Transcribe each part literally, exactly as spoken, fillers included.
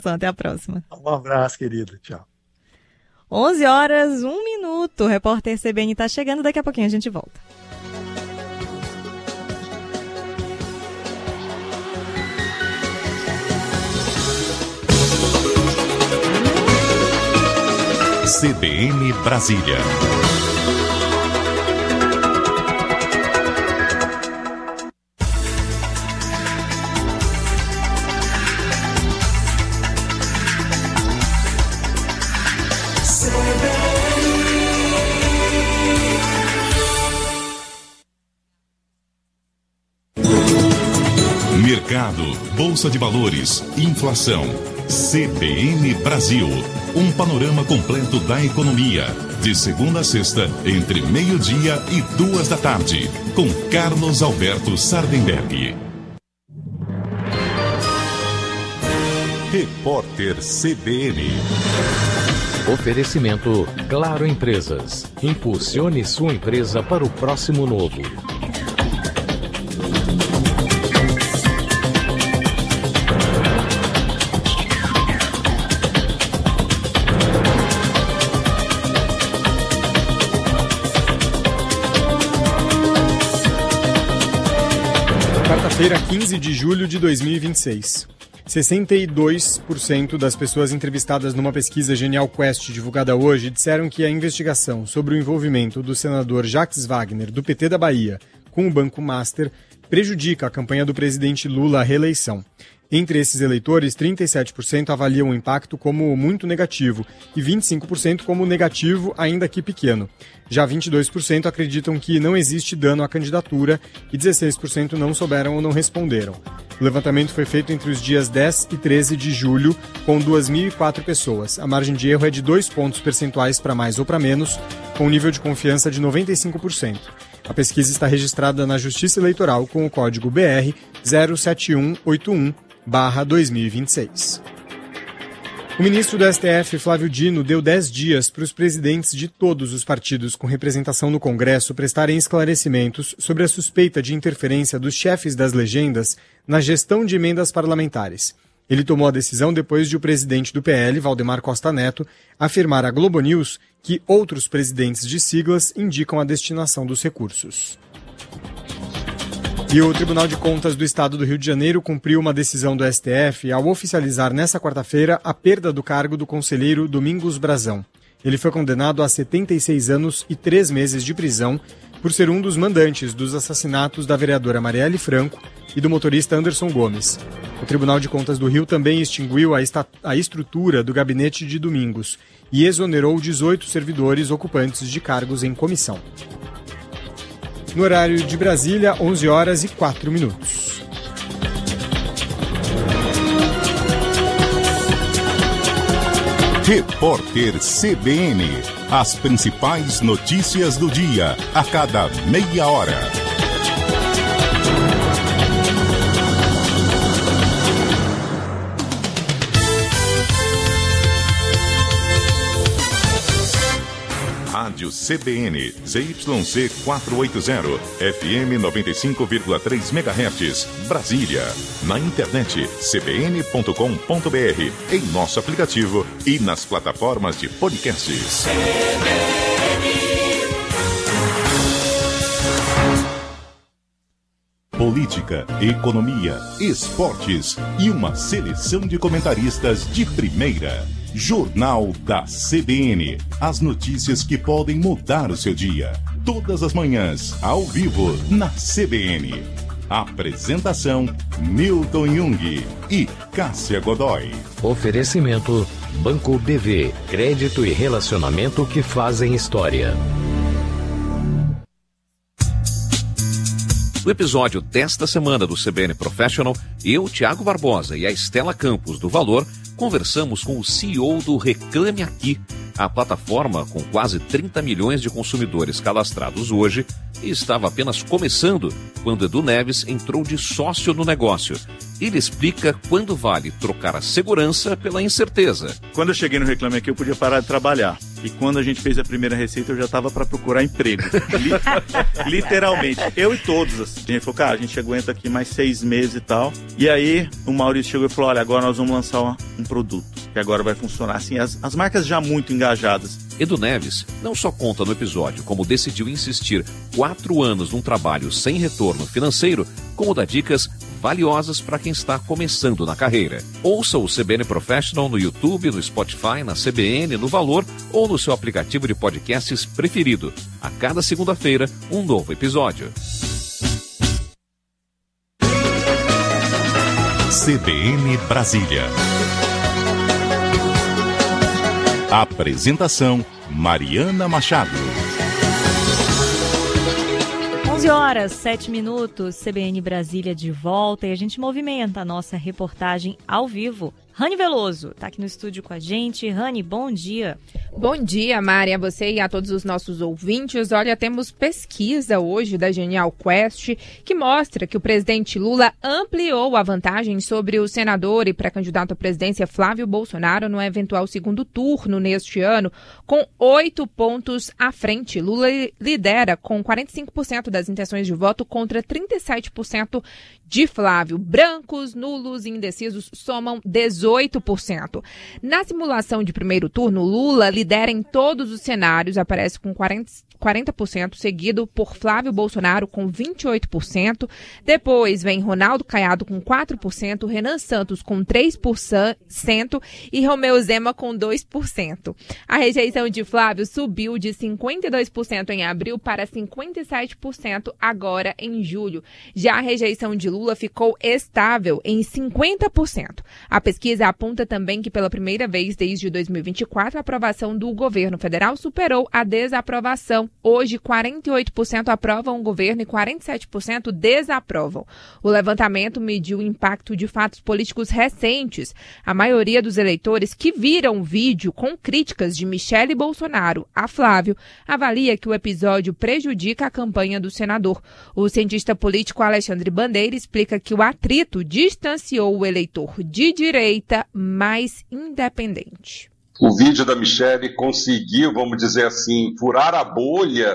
Até a próxima. Um abraço, querido. Tchau. onze horas, um minuto. O repórter C B N está chegando. Daqui a pouquinho a gente volta. C B N Brasília. Mercado, Bolsa de Valores, inflação. C B N Brasil. Um panorama completo da economia. De segunda a sexta, entre meio-dia e duas da tarde. Com Carlos Alberto Sardenberg. Repórter C B N. Oferecimento Claro Empresas. Impulsione sua empresa para o próximo novo. Quarta-feira, quinze de julho de dois mil e vinte e seis. sessenta e dois por cento das pessoas entrevistadas numa pesquisa Genial Quest divulgada hoje disseram que a investigação sobre o envolvimento do senador Jacques Wagner, do P T da Bahia, com o Banco Master prejudica a campanha do presidente Lula à reeleição. Entre esses eleitores, trinta e sete por cento avaliam o impacto como muito negativo e vinte e cinco por cento como negativo, ainda que pequeno. Já vinte e dois por cento acreditam que não existe dano à candidatura e dezesseis por cento não souberam ou não responderam. O levantamento foi feito entre os dias dez e treze de julho, com duas mil e quatro pessoas. A margem de erro é de dois pontos percentuais para mais ou para menos, com um nível de confiança de noventa e cinco por cento. A pesquisa está registrada na Justiça Eleitoral com o código B R zero sete um oito um barra dois mil e vinte e seis. O ministro do S T F, Flávio Dino, deu dez dias para os presidentes de todos os partidos com representação no Congresso prestarem esclarecimentos sobre a suspeita de interferência dos chefes das legendas na gestão de emendas parlamentares. Ele tomou a decisão depois de o presidente do P L, Valdemar Costa Neto, afirmar à Globo News que outros presidentes de siglas indicam a destinação dos recursos. E o Tribunal de Contas do Estado do Rio de Janeiro cumpriu uma decisão do S T F ao oficializar nesta quarta-feira a perda do cargo do conselheiro Domingos Brazão. Ele foi condenado a setenta e seis anos e três meses de prisão por ser um dos mandantes dos assassinatos da vereadora Marielle Franco e do motorista Anderson Gomes. O Tribunal de Contas do Rio também extinguiu a, esta- a estrutura do gabinete de Domingos e exonerou dezoito servidores ocupantes de cargos em comissão. No horário de Brasília, onze horas e quatro minutos. Repórter C B N. As principais notícias do dia, a cada meia hora. Rádio C B N, Z Y C quatrocentos e oitenta, F M noventa e cinco vírgula três megahertz, Brasília. Na internet, c b n ponto com ponto b r, em nosso aplicativo e nas plataformas de podcasts. Política, economia, esportes e uma seleção de comentaristas de primeira. Jornal da C B N. As notícias que podem mudar o seu dia. Todas as manhãs, ao vivo, na C B N. Apresentação, Milton Jung e Cássia Godoy. Oferecimento Banco B V. Crédito e relacionamento que fazem história. No episódio desta semana do C B N Professional, eu, Tiago Barbosa e a Estela Campos do Valor conversamos com o C E O do Reclame Aqui, a plataforma com quase trinta milhões de consumidores cadastrados hoje e estava apenas começando quando Edu Neves entrou de sócio no negócio. Ele explica quando vale trocar a segurança pela incerteza. Quando eu cheguei no Reclame Aqui, eu podia parar de trabalhar. e quando a gente fez a primeira receita eu já estava para procurar emprego. Li- literalmente. Eu e todos. Assim. A gente falou, cara, a gente aguenta aqui mais seis meses e tal. E aí o Maurício chegou e falou, olha, agora nós vamos lançar uma, um produto que agora vai funcionar. Assim, as, as marcas já muito engajadas. Edu Neves não só conta no episódio como decidiu insistir quatro anos num trabalho sem retorno financeiro, como dá dicas valiosas para quem está começando na carreira. Ouça o C B N Professional no YouTube, no Spotify, na C B N, no Valor ou no seu aplicativo de podcasts preferido. A cada segunda-feira, um novo episódio. C B N Brasília. Apresentação: Mariana Machado. onze horas, sete minutos, C B N Brasília de volta e a gente movimenta a nossa reportagem ao vivo. Rani Veloso está aqui no estúdio com a gente. Rani, bom dia. Bom dia, Mari, a você e a todos os nossos ouvintes. Olha, temos pesquisa hoje da Genial Quest que mostra que o presidente Lula ampliou a vantagem sobre o senador e pré-candidato à presidência Flávio Bolsonaro no eventual segundo turno neste ano, com oito pontos à frente. Lula lidera com quarenta e cinco por cento das intenções de voto contra trinta e sete por cento de Flávio. Brancos, nulos e indecisos somam dezoito por cento. Na simulação de primeiro turno, Lula lidera em todos os cenários, aparece com quarenta por cento, seguido por Flávio Bolsonaro com vinte e oito por cento. Depois vem Ronaldo Caiado com quatro por cento, Renan Santos com três por cento e Romeu Zema com dois por cento. A rejeição de Flávio subiu de cinquenta e dois por cento em abril para cinquenta e sete por cento agora em julho. Já a rejeição de Lula ficou estável em cinquenta por cento. A pesquisa aponta também que pela primeira vez desde dois mil e vinte e quatro, a aprovação do governo federal superou a desaprovação. Hoje, quarenta e oito por cento aprovam o governo e quarenta e sete por cento desaprovam. O levantamento mediu o impacto de fatos políticos recentes. A maioria dos eleitores que viram o vídeo com críticas de Michele Bolsonaro a Flávio avalia que o episódio prejudica a campanha do senador. O cientista político Alexandre Bandeira explica que o atrito distanciou o eleitor de direita mais independente. O vídeo da Michele conseguiu, vamos dizer assim, furar a bolha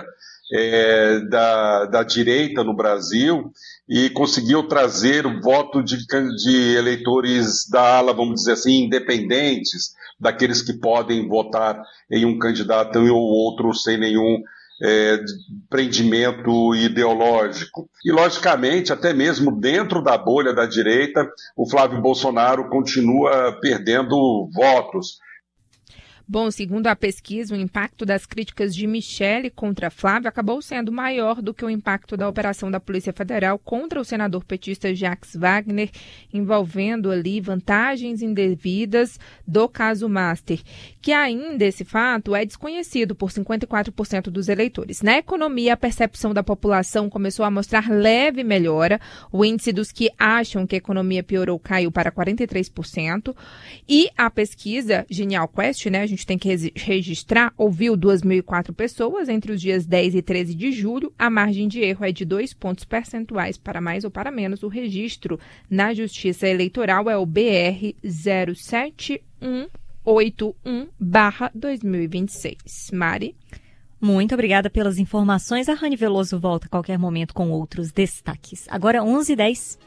é, da, da direita no Brasil e conseguiu trazer o voto de, de eleitores da ala, vamos dizer assim, independentes, daqueles que podem votar em um candidato ou outro sem nenhum É, prendimento ideológico. E, logicamente, até mesmo dentro da bolha da direita, o Flávio Bolsonaro continua perdendo votos. Bom, segundo a pesquisa, o impacto das críticas de Michele contra Flávio acabou sendo maior do que o impacto da operação da Polícia Federal contra o senador petista Jacques Wagner, envolvendo ali vantagens indevidas do caso Master, que ainda esse fato é desconhecido por cinquenta e quatro por cento dos eleitores. Na economia, a percepção da população começou a mostrar leve melhora. O índice dos que acham que a economia piorou caiu para quarenta e três por cento. E a pesquisa Genial Quest, né, a gente tem que registrar, ouviu duas mil e quatro pessoas entre os dias dez e treze de julho. A margem de erro é de dois pontos percentuais para mais ou para menos. O registro na Justiça Eleitoral é o B R zero sete um oito um barra dois mil e vinte e seis. Mari? Muito obrigada pelas informações. A Rani Veloso volta a qualquer momento com outros destaques. Agora onze e dez.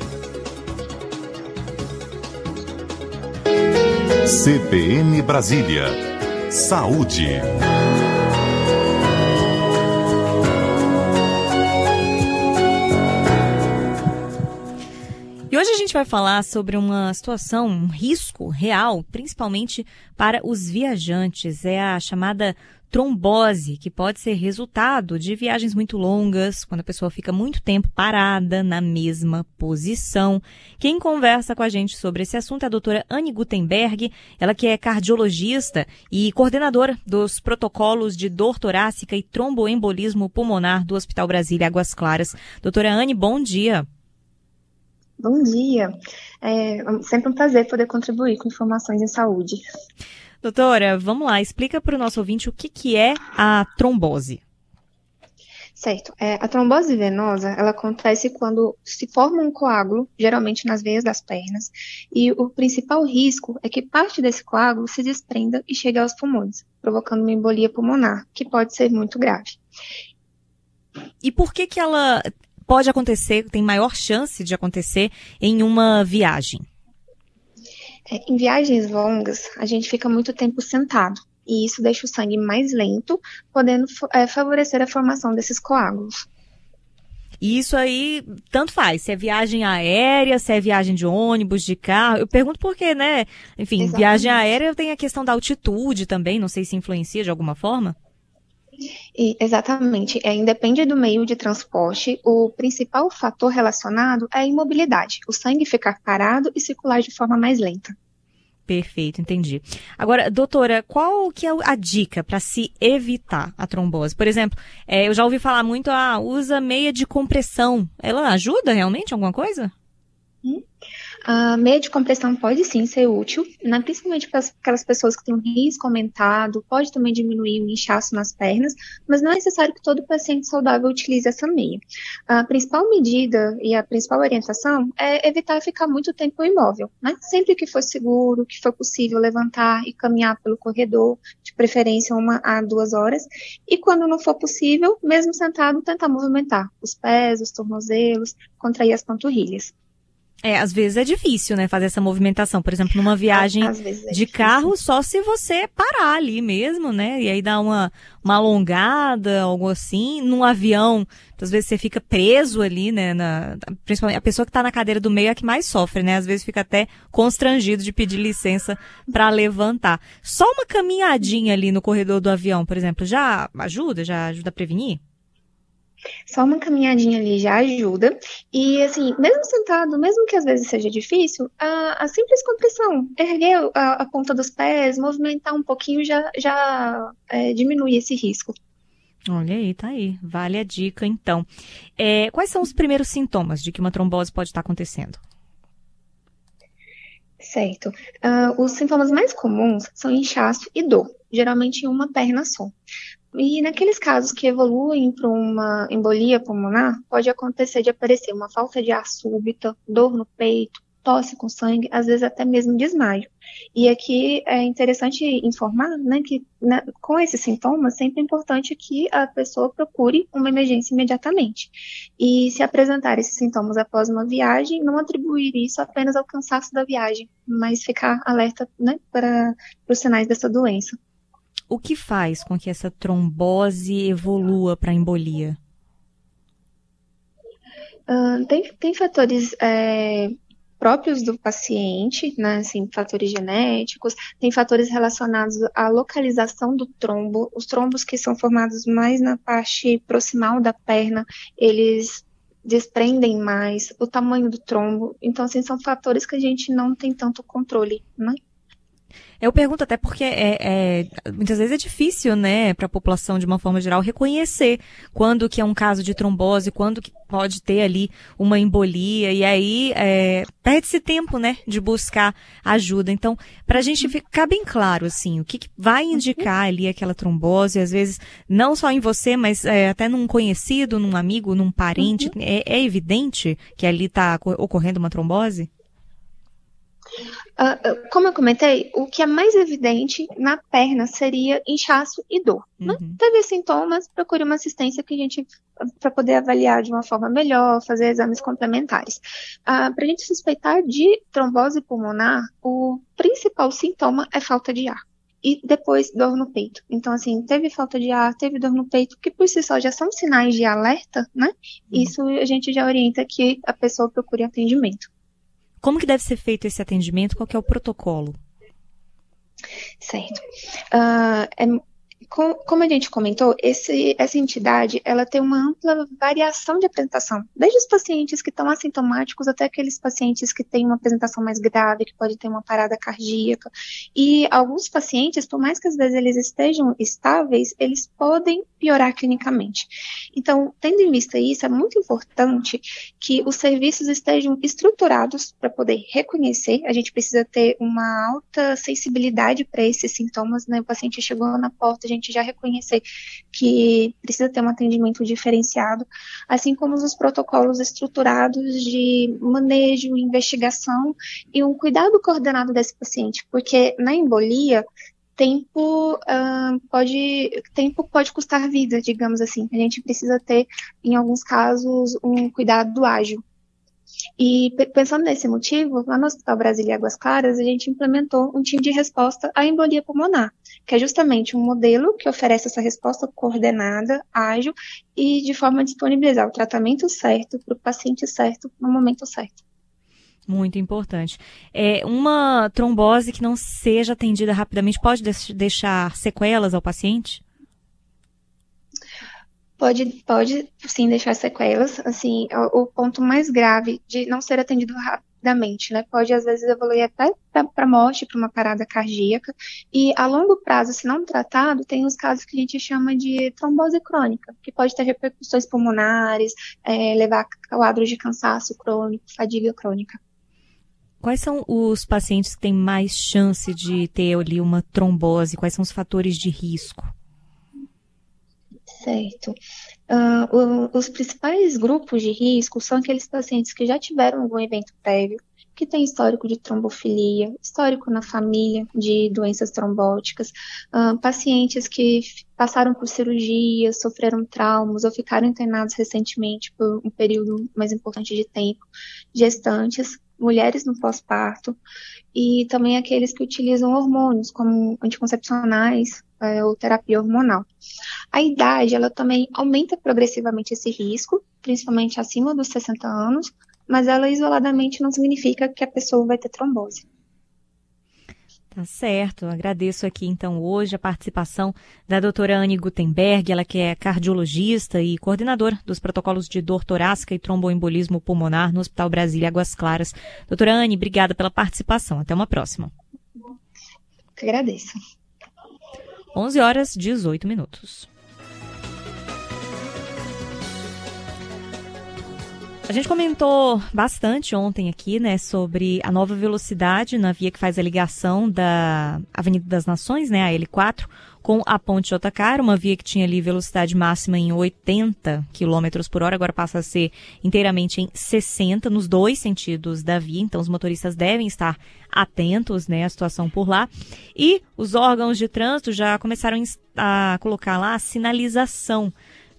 C B N Brasília. Saúde. E hoje a gente vai falar sobre uma situação, um risco real, principalmente para os viajantes. É a chamada trombose, que pode ser resultado de viagens muito longas, quando a pessoa fica muito tempo parada na mesma posição. Quem conversa com a gente sobre esse assunto é a doutora Anne Gutenberg, ela que é cardiologista e coordenadora dos protocolos de dor torácica e tromboembolismo pulmonar do Hospital Brasília Águas Claras. Doutora Anne, bom dia. Bom dia. É sempre um prazer poder contribuir com informações em saúde. Doutora, vamos lá, explica para o nosso ouvinte o que, que é a trombose. Certo. É, a trombose venosa, ela acontece quando se forma um coágulo, geralmente nas veias das pernas, e o principal risco é que parte desse coágulo se desprenda e chegue aos pulmões, provocando uma embolia pulmonar, que pode ser muito grave. E por que que ela pode acontecer, tem maior chance de acontecer em uma viagem? É, em viagens longas, a gente fica muito tempo sentado. E isso deixa o sangue mais lento, podendo é, favorecer a formação desses coágulos. E isso aí, tanto faz, se é viagem aérea, se é viagem de ônibus, de carro. Eu pergunto por quê, né? Enfim, Exatamente. Viagem aérea tem a questão da altitude também, não sei se influencia de alguma forma. E, exatamente, é, independe do meio de transporte, o principal fator relacionado é a imobilidade, o sangue ficar parado e circular de forma mais lenta. Perfeito, entendi. Agora, doutora, qual que é a dica para se evitar a trombose? Por exemplo, é, eu já ouvi falar muito, ah, usa meia de compressão. Ela ajuda realmente em alguma coisa? Hum. A meia de compressão pode sim ser útil, né, principalmente para aquelas pessoas que têm um risco aumentado, pode também diminuir o inchaço nas pernas, mas não é necessário que todo paciente saudável utilize essa meia. A principal medida e a principal orientação é evitar ficar muito tempo imóvel, né? Sempre que for seguro, que for possível levantar e caminhar pelo corredor, de preferência uma a duas horas, e quando não for possível, mesmo sentado, tentar movimentar os pés, os tornozelos, contrair as panturrilhas. É, às vezes é difícil, né, fazer essa movimentação. Por exemplo, numa viagem é de difícil. Carro, só se você parar ali mesmo, né, e aí dar uma, uma alongada, algo assim. Num avião, às vezes você fica preso ali, né, na, principalmente a pessoa que está na cadeira do meio é a que mais sofre, né, às vezes fica até constrangido de pedir licença para levantar. Só uma caminhadinha ali no corredor do avião, por exemplo, já ajuda? Já ajuda a prevenir? Só uma caminhadinha ali já ajuda. E, assim, mesmo sentado, mesmo que às vezes seja difícil, a, a simples compressão, erguer a, a ponta dos pés, movimentar um pouquinho já, já é, diminui esse risco. Olha aí, tá aí. Vale a dica, então. É, quais são os primeiros sintomas de que uma trombose pode estar acontecendo? Certo. Uh, os sintomas mais comuns são inchaço e dor, geralmente em uma perna só. E naqueles casos que evoluem para uma embolia pulmonar, pode acontecer de aparecer uma falta de ar súbita, dor no peito, tosse com sangue, às vezes até mesmo desmaio. E aqui é interessante informar, né, que né, com esses sintomas, sempre é importante que a pessoa procure uma emergência imediatamente. E se apresentar esses sintomas após uma viagem, não atribuir isso apenas ao cansaço da viagem, mas ficar alerta, né, para os sinais dessa doença. O que faz com que essa trombose evolua para a embolia? Uh, tem, tem fatores é, próprios do paciente, né, assim, fatores genéticos, tem fatores relacionados à localização do trombo. Os trombos que são formados mais na parte proximal da perna, eles desprendem mais, o tamanho do trombo. Então, assim, são fatores que a gente não tem tanto controle, né? Eu pergunto até porque é, é, muitas vezes é difícil, né, para a população de uma forma geral reconhecer quando que é um caso de trombose, quando que pode ter ali uma embolia, e aí é, perde-se tempo, né, de buscar ajuda. Então, para a gente ficar bem claro, assim, o que, que vai indicar ali aquela trombose, às vezes não só em você, mas é, até num conhecido, num amigo, num parente, uhum. é, é evidente que ali está ocorrendo uma trombose? Uh, como eu comentei, o que é mais evidente na perna seria inchaço e dor. Uhum. Né? Teve sintomas, procure uma assistência que a gente para poder avaliar de uma forma melhor, fazer exames complementares. Uh, para a gente suspeitar de trombose pulmonar, o principal sintoma é falta de ar. E depois dor no peito. Então, assim, teve falta de ar, teve dor no peito, que por si só já são sinais de alerta, né? Uhum. Isso a gente já orienta que a pessoa procure atendimento. Como que deve ser feito esse atendimento? Qual que é o protocolo? Certo. Uh, é, com, como a gente comentou, esse, essa entidade ela tem uma ampla variação de apresentação, desde os pacientes que estão assintomáticos até aqueles pacientes que têm uma apresentação mais grave, que pode ter uma parada cardíaca. E alguns pacientes, por mais que às vezes eles estejam estáveis, eles podem piorar clinicamente. Então, tendo em vista isso, é muito importante que os serviços estejam estruturados para poder reconhecer. A gente precisa ter uma alta sensibilidade para esses sintomas, né? O paciente chegou na porta, a gente já reconhecer que precisa ter um atendimento diferenciado, assim como os protocolos estruturados de manejo, investigação e um cuidado coordenado desse paciente, porque na embolia, tempo, uh, pode, tempo pode custar vida, digamos assim. A gente precisa ter, em alguns casos, um cuidado ágil. E pensando nesse motivo, lá no Hospital Brasília Águas Claras, a gente implementou um time de resposta à embolia pulmonar, que é justamente um modelo que oferece essa resposta coordenada, ágil e de forma a disponibilizar o tratamento certo para o paciente certo no momento certo. Muito importante. É, uma trombose que não seja atendida rapidamente pode deixar sequelas ao paciente? Pode, pode sim deixar sequelas. Assim, o, o ponto mais grave de não ser atendido rapidamente, né? Pode às vezes evoluir até para morte, para uma parada cardíaca. E a longo prazo, se não tratado, tem os casos que a gente chama de trombose crônica, que pode ter repercussões pulmonares, é, levar a quadros de cansaço crônico, fadiga crônica. Quais são os pacientes que têm mais chance de ter ali uma trombose? Quais são os fatores de risco? Certo. Uh, o, os principais grupos de risco são aqueles pacientes que já tiveram algum evento prévio, que tem histórico de trombofilia, histórico na família de doenças trombóticas, uh, pacientes que passaram por cirurgias, sofreram traumas ou ficaram internados recentemente por um período mais importante de tempo, gestantes, mulheres no pós-parto e também aqueles que utilizam hormônios como anticoncepcionais é, ou terapia hormonal. A idade, ela também aumenta progressivamente esse risco, principalmente acima dos sessenta anos, mas ela isoladamente não significa que a pessoa vai ter trombose. Tá certo, agradeço aqui então hoje a participação da doutora Anne Gutenberg, ela que é cardiologista e coordenadora dos protocolos de dor torácica e tromboembolismo pulmonar no Hospital Brasília Águas Claras. Doutora Anne, obrigada pela participação, até uma próxima. Eu que agradeço. onze horas e dezoito minutos. A gente comentou bastante ontem aqui, né, sobre a nova velocidade na via que faz a ligação da Avenida das Nações, né, a L quatro, com a Ponte Jotacara, uma via que tinha ali velocidade máxima em oitenta quilômetros por hora, agora passa a ser inteiramente em sessenta, nos dois sentidos da via, então os motoristas devem estar atentos, né, à situação por lá. E os órgãos de trânsito já começaram a colocar lá a sinalização,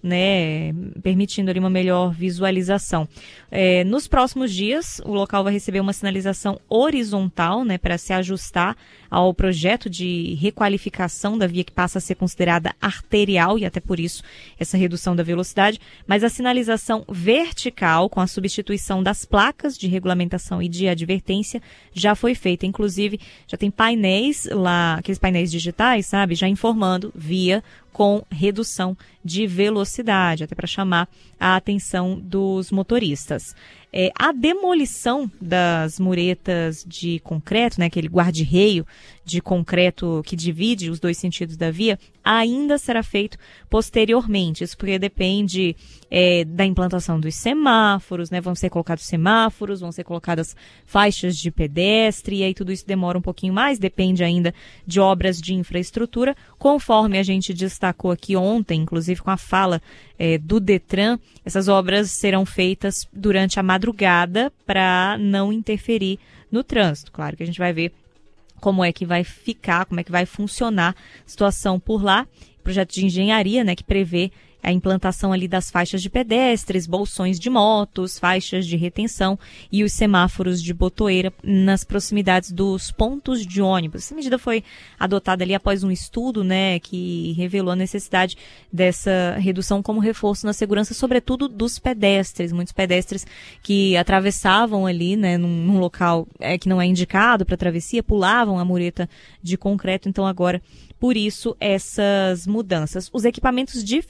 né, permitindo ali uma melhor visualização. É, nos próximos dias, o local vai receber uma sinalização horizontal, né, para se ajustar ao projeto de requalificação da via que passa a ser considerada arterial e até por isso essa redução da velocidade, mas a sinalização vertical com a substituição das placas de regulamentação e de advertência já foi feita. Inclusive, já tem painéis lá, aqueles painéis digitais, sabe, já informando via com redução de velocidade, até para chamar a atenção dos motoristas. É, a demolição das muretas de concreto, né, aquele guarda-reio de concreto que divide os dois sentidos da via, ainda será feito posteriormente. Isso porque depende é, da implantação dos semáforos, né? Vão ser colocados semáforos, vão ser colocadas faixas de pedestre, e aí tudo isso demora um pouquinho mais, depende ainda de obras de infraestrutura, conforme a gente destacou aqui ontem, inclusive com a fala é, do Detran. Essas obras serão feitas durante a madrugada para não interferir no trânsito. Claro que a gente vai ver como é que vai ficar, como é que vai funcionar a situação por lá. Projeto de engenharia, né, que prevê a implantação ali das faixas de pedestres, bolsões de motos, faixas de retenção e os semáforos de botoeira nas proximidades dos pontos de ônibus. Essa medida foi adotada ali após um estudo, né, que revelou a necessidade dessa redução como reforço na segurança, sobretudo dos pedestres. Muitos pedestres que atravessavam ali, né, num, num local é, que não é indicado para travessia, pulavam a mureta de concreto. Então agora, por isso, essas mudanças. Os equipamentos de fiscalização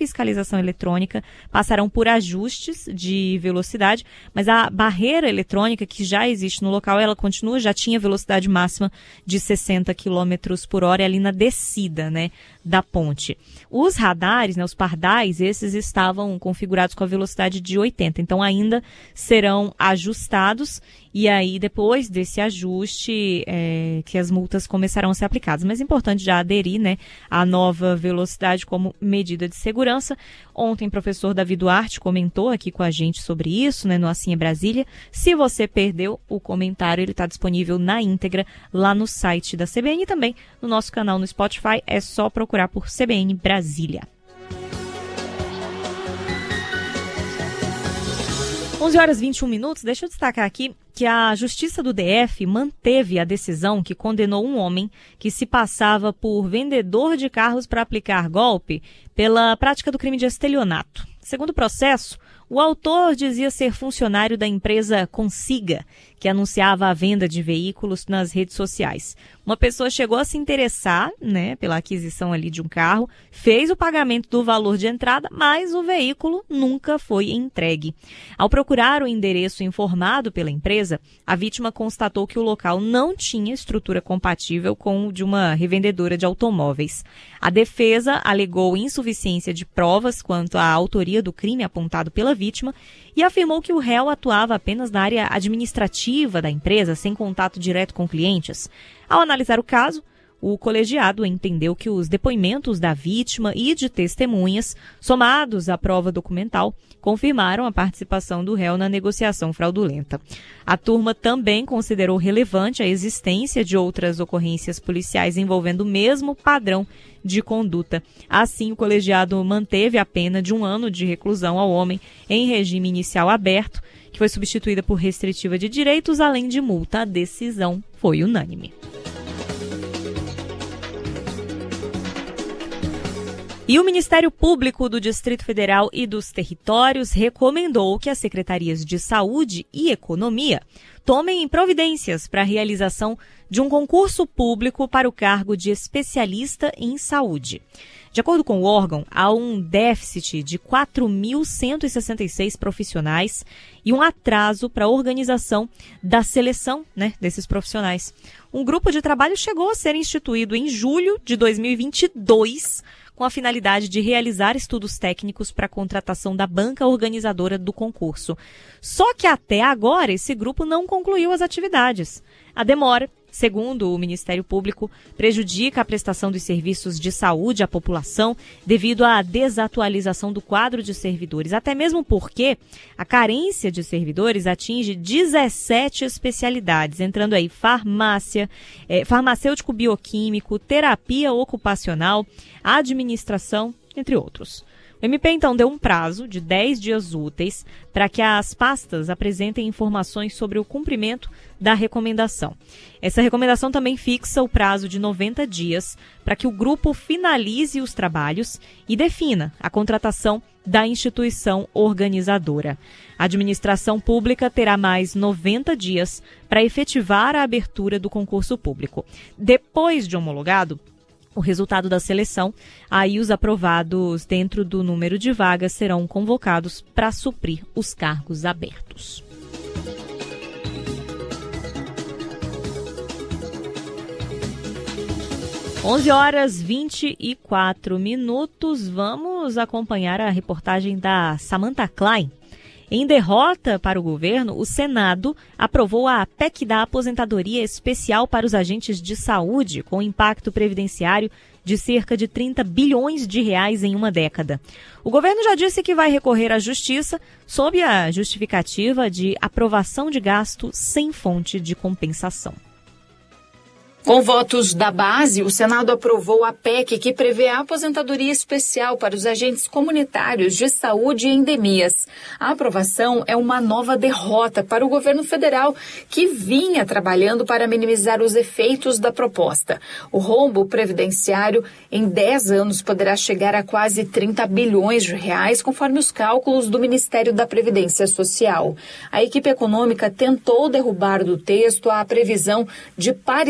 sinalização eletrônica passarão por ajustes de velocidade, mas a barreira eletrônica que já existe no local, ela continua, já tinha velocidade máxima de sessenta quilômetros por hora ali na descida, né, da ponte. Os radares, né, os pardais, esses estavam configurados com a velocidade de oitenta, então ainda serão ajustados e aí depois desse ajuste é, que as multas começarão a ser aplicadas. Mas é importante já aderir, né, à nova velocidade como medida de segurança. Ontem o professor Davi Duarte comentou aqui com a gente sobre isso, né, no Assim é Brasília. Se você perdeu o comentário, ele está disponível na íntegra lá no site da C B N e também no nosso canal no Spotify. É só procurar por C B N Brasília. onze horas e vinte e um minutos, deixa eu destacar aqui que a Justiça do D F manteve a decisão que condenou um homem que se passava por vendedor de carros para aplicar golpe pela prática do crime de estelionato. Segundo o processo, o autor dizia ser funcionário da empresa Consiga, que anunciava a venda de veículos nas redes sociais. Uma pessoa chegou a se interessar, né, pela aquisição ali de um carro, fez o pagamento do valor de entrada, mas o veículo nunca foi entregue. Ao procurar o endereço informado pela empresa, a vítima constatou que o local não tinha estrutura compatível com o de uma revendedora de automóveis. A defesa alegou insuficiência de provas quanto à autoria do crime apontado pela vítima e afirmou que o réu atuava apenas na área administrativa da empresa, sem contato direto com clientes. Ao analisar o caso, o colegiado entendeu que os depoimentos da vítima e de testemunhas, somados à prova documental, confirmaram a participação do réu na negociação fraudulenta. A turma também considerou relevante a existência de outras ocorrências policiais envolvendo o mesmo padrão de conduta. Assim, o colegiado manteve a pena de um ano de reclusão ao homem em regime inicial aberto, que foi substituída por restritiva de direitos, além de multa. A decisão foi unânime. E o Ministério Público do Distrito Federal e dos Territórios recomendou que as secretarias de Saúde e Economia tomem providências para a realização de um concurso público para o cargo de especialista em saúde. De acordo com o órgão, há um déficit de quatro mil cento e sessenta e seis profissionais e um atraso para a organização da seleção, né, desses profissionais. Um grupo de trabalho chegou a ser instituído em julho de dois mil e vinte e dois, com a finalidade de realizar estudos técnicos para a contratação da banca organizadora do concurso. Só que até agora esse grupo não concluiu as atividades. A demora, segundo o Ministério Público, prejudica a prestação dos serviços de saúde à população devido à desatualização do quadro de servidores, até mesmo porque a carência de servidores atinge dezessete especialidades, entrando aí farmácia, eh, farmacêutico bioquímico, terapia ocupacional, administração, entre outros. O M P, então, deu um prazo de dez dias úteis para que as pastas apresentem informações sobre o cumprimento da recomendação. Essa recomendação também fixa o prazo de noventa dias para que o grupo finalize os trabalhos e defina a contratação da instituição organizadora. A administração pública terá mais noventa dias para efetivar a abertura do concurso público. Depois de homologado o resultado da seleção, aí os aprovados dentro do número de vagas serão convocados para suprir os cargos abertos. onze horas e vinte e quatro minutos, vamos acompanhar a reportagem da Samantha Klein. Em derrota para o governo, o Senado aprovou a P E C da aposentadoria especial para os agentes de saúde, com impacto previdenciário de cerca de trinta bilhões de reais em uma década. O governo já disse que vai recorrer à justiça sob a justificativa de aprovação de gasto sem fonte de compensação. Com votos da base, o Senado aprovou a P E C que prevê a aposentadoria especial para os agentes comunitários de saúde e endemias. A aprovação é uma nova derrota para o governo federal, que vinha trabalhando para minimizar os efeitos da proposta. O rombo previdenciário em dez anos poderá chegar a quase trinta bilhões de reais, conforme os cálculos do Ministério da Previdência Social. A equipe econômica tentou derrubar do texto a previsão de paridade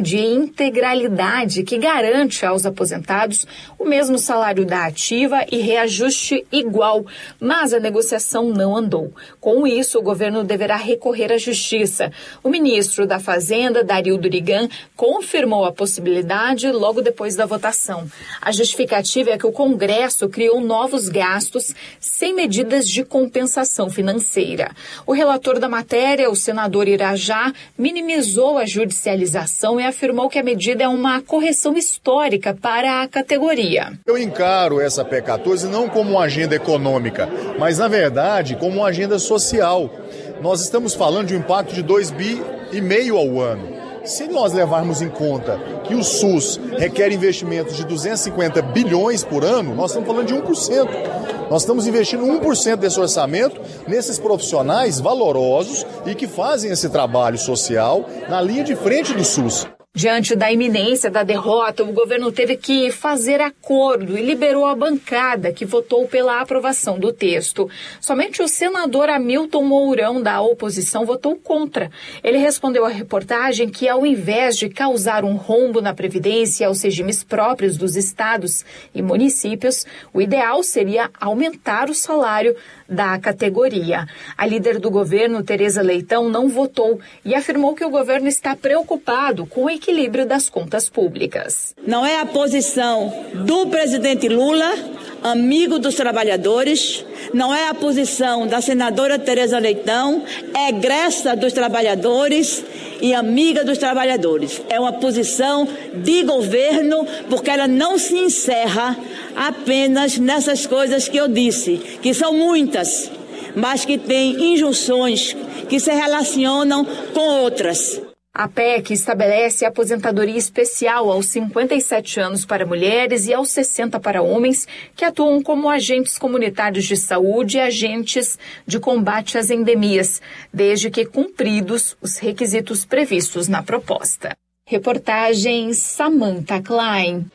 de integralidade que garante aos aposentados o mesmo salário da ativa e reajuste igual, mas a negociação não andou. Com isso, o governo deverá recorrer à Justiça. O ministro da Fazenda, Dario Durigan, confirmou a possibilidade logo depois da votação. A justificativa é que o Congresso criou novos gastos sem medidas de compensação financeira. O relator da matéria, o senador Irajá, minimizou a judicialização e afirmou que a medida é uma correção histórica para a categoria. Eu encaro essa P quatorze não como uma agenda econômica, mas, na verdade, como uma agenda social. Nós estamos falando de um impacto de dois vírgula cinco bi ao ano. Se nós levarmos em conta que o SUS requer investimentos de duzentos e cinquenta bilhões por ano, nós estamos falando de um por cento. Nós estamos investindo um por cento desse orçamento nesses profissionais valorosos e que fazem esse trabalho social na linha de frente do SUS. Diante da iminência da derrota, o governo teve que fazer acordo e liberou a bancada que votou pela aprovação do texto. Somente o senador Hamilton Mourão, da oposição, votou contra. Ele respondeu à reportagem que, ao invés de causar um rombo na Previdência e aos regimes próprios dos estados e municípios, o ideal seria aumentar o salário da categoria. A líder do governo, Tereza Leitão, não votou e afirmou que o governo está preocupado com o equilíbrio das contas públicas. Não é a posição do presidente Lula, amigo dos trabalhadores, não é a posição da senadora Tereza Leitão, egressa dos trabalhadores e amiga dos trabalhadores. É uma posição de governo, porque ela não se encerra apenas nessas coisas que eu disse, que são muitas, mas que têm injunções que se relacionam com outras. A P E C estabelece aposentadoria especial aos cinquenta e sete anos para mulheres e aos sessenta para homens que atuam como agentes comunitários de saúde e agentes de combate às endemias, desde que cumpridos os requisitos previstos na proposta. Reportagem Samantha Klein.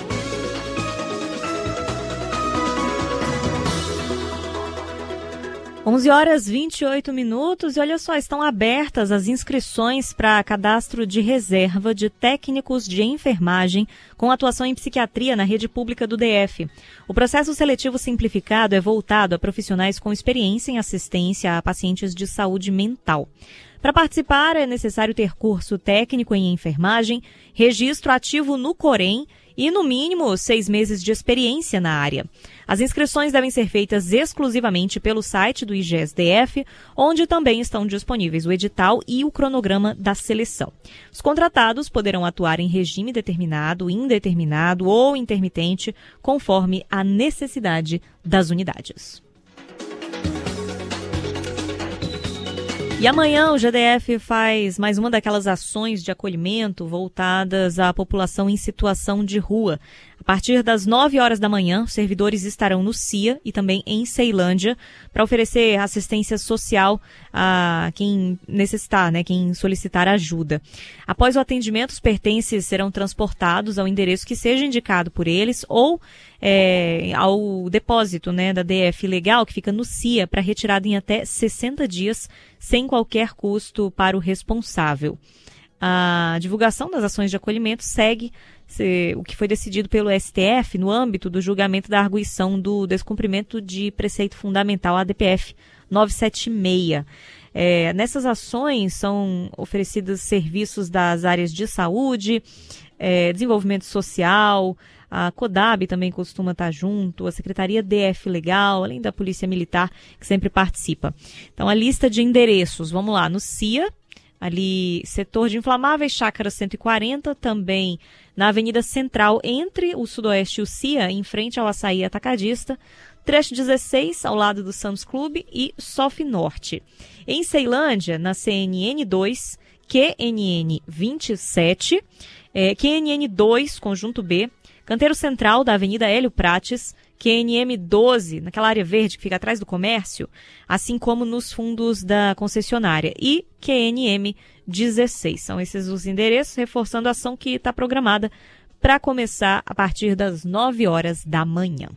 onze horas e vinte e oito minutos e olha só, estão abertas as inscrições para cadastro de reserva de técnicos de enfermagem com atuação em psiquiatria na rede pública do D F. O processo seletivo simplificado é voltado a profissionais com experiência em assistência a pacientes de saúde mental. Para participar é necessário ter curso técnico em enfermagem, registro ativo no Corém e, no mínimo, seis meses de experiência na área. As inscrições devem ser feitas exclusivamente pelo site do I G E S D F, onde também estão disponíveis o edital e o cronograma da seleção. Os contratados poderão atuar em regime determinado, indeterminado ou intermitente, conforme a necessidade das unidades. E amanhã o G D F faz mais uma daquelas ações de acolhimento voltadas à população em situação de rua. A partir das nove horas da manhã, os servidores estarão no C I A e também em Ceilândia para oferecer assistência social a quem necessitar, né, quem solicitar ajuda. Após o atendimento, os pertences serão transportados ao endereço que seja indicado por eles ou é, ao depósito, né, da D F Legal, que fica no C I A, para retirada em até sessenta dias, sem qualquer custo para o responsável. A divulgação das ações de acolhimento segue se, o que foi decidido pelo S T F no âmbito do julgamento da arguição do descumprimento de preceito fundamental A D P F novecentos e setenta e seis. É, nessas ações são oferecidos serviços das áreas de saúde, é, desenvolvimento social, a CODAB também costuma estar junto, a Secretaria D F Legal, além da Polícia Militar, que sempre participa. Então, a lista de endereços, vamos lá, no C I A, ali, setor de inflamáveis, Chácara cento e quarenta, também na Avenida Central, entre o Sudoeste e o C I A, em frente ao Açaí Atacadista, trecho dezesseis, ao lado do Santos Clube, e Sof Norte. Em Ceilândia, na C N N dois, Q N N vinte e sete, é, Q N N dois, Conjunto B, Canteiro Central, da Avenida Hélio Prates, Q N M doze, naquela área verde que fica atrás do comércio, assim como nos fundos da concessionária, e Q N M dezesseis. São esses os endereços, reforçando a ação que está programada para começar a partir das nove horas da manhã.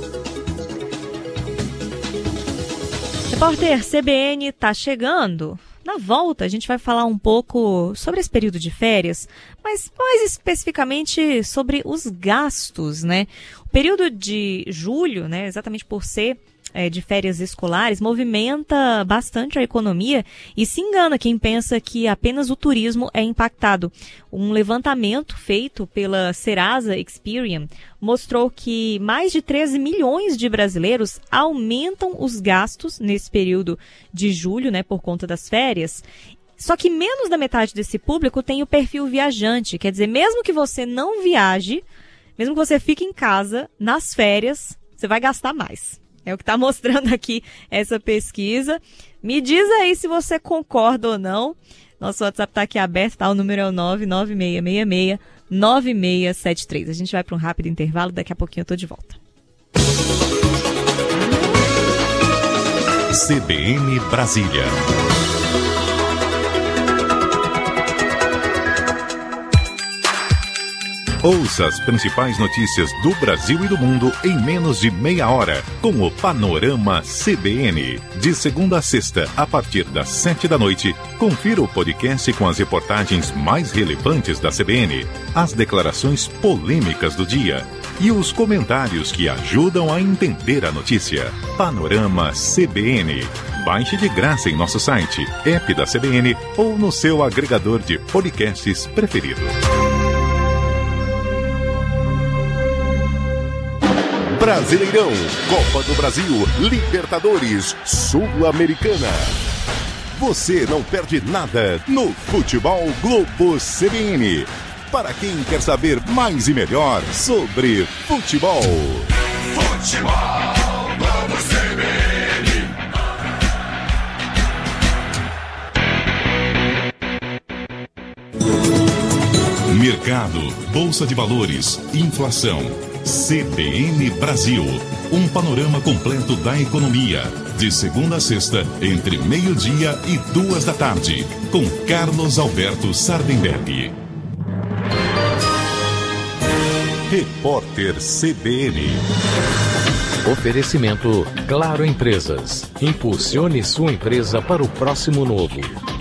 Repórter C B N está chegando Na volta, a gente vai falar um pouco sobre esse período de férias, mas mais especificamente sobre os gastos, né? O período de julho, né, exatamente por ser É, de férias escolares, movimenta bastante a economia e se engana quem pensa que apenas o turismo é impactado. Um levantamento feito pela Serasa Experian mostrou que mais de treze milhões de brasileiros aumentam os gastos nesse período de julho, né, por conta das férias. Só que menos da metade desse público tem o perfil viajante, quer dizer, mesmo que você não viaje, mesmo que você fique em casa, nas férias, você vai gastar mais. É o que está mostrando aqui essa pesquisa. Me diz aí se você concorda ou não. Nosso WhatsApp está aqui aberto, tá? O número é o nove nove seis seis seis, nove seis sete três. A gente vai para um rápido intervalo, daqui a pouquinho eu estou de volta. C B N Brasília. Ouça as principais notícias do Brasil e do mundo em menos de meia hora, com o Panorama C B N. De segunda a sexta, a partir das sete da noite, confira o podcast com as reportagens mais relevantes da C B N, as declarações polêmicas do dia e os comentários que ajudam a entender a notícia. Panorama C B N. Baixe de graça em nosso site, app da C B N ou no seu agregador de podcasts preferido. Brasileirão, Copa do Brasil, Libertadores, Sul-Americana. Você não perde nada no Futebol Globo C B N. Para quem quer saber mais e melhor sobre futebol. Futebol Globo C B N. Mercado, Bolsa de Valores, inflação. C B N Brasil, um panorama completo da economia, de segunda a sexta, entre meio-dia e duas da tarde, com Carlos Alberto Sardenberg. Repórter C B N. Oferecimento Claro Empresas. Impulsione sua empresa para o próximo novo.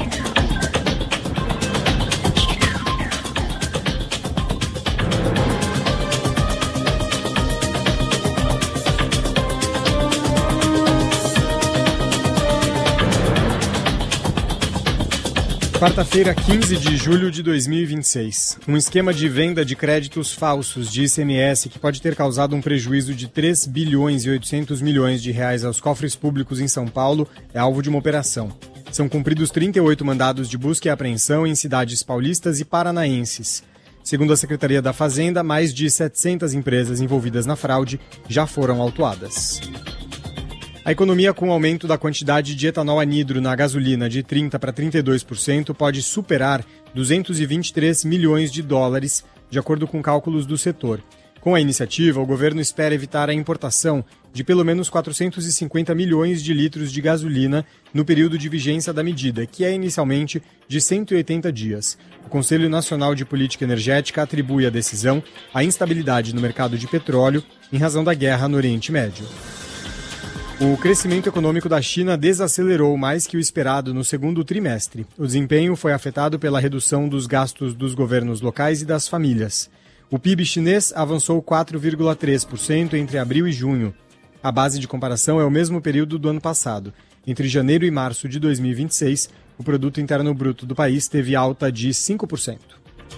Quarta-feira, quinze de julho de dois mil e vinte e seis. Um esquema de venda de créditos falsos de I C M S que pode ter causado um prejuízo de três bilhões e oitocentos milhões de reais aos cofres públicos em São Paulo é alvo de uma operação. São cumpridos trinta e oito mandados de busca e apreensão em cidades paulistas e paranaenses. Segundo a Secretaria da Fazenda, mais de setecentas empresas envolvidas na fraude já foram autuadas. A economia, com o aumento da quantidade de etanol anidro na gasolina de trinta por cento para trinta e dois por cento, pode superar duzentos e vinte e três milhões de dólares, de acordo com cálculos do setor. Com a iniciativa, o governo espera evitar a importação de pelo menos quatrocentos e cinquenta milhões de litros de gasolina no período de vigência da medida, que é inicialmente de cento e oitenta dias. O Conselho Nacional de Política Energética atribui a decisão à instabilidade no mercado de petróleo em razão da guerra no Oriente Médio. O crescimento econômico da China desacelerou mais que o esperado no segundo trimestre. O desempenho foi afetado pela redução dos gastos dos governos locais e das famílias. O P I B chinês avançou quatro vírgula três por cento entre abril e junho. A base de comparação é o mesmo período do ano passado. Entre janeiro e março de dois mil e vinte e seis, o produto interno bruto do país teve alta de cinco por cento.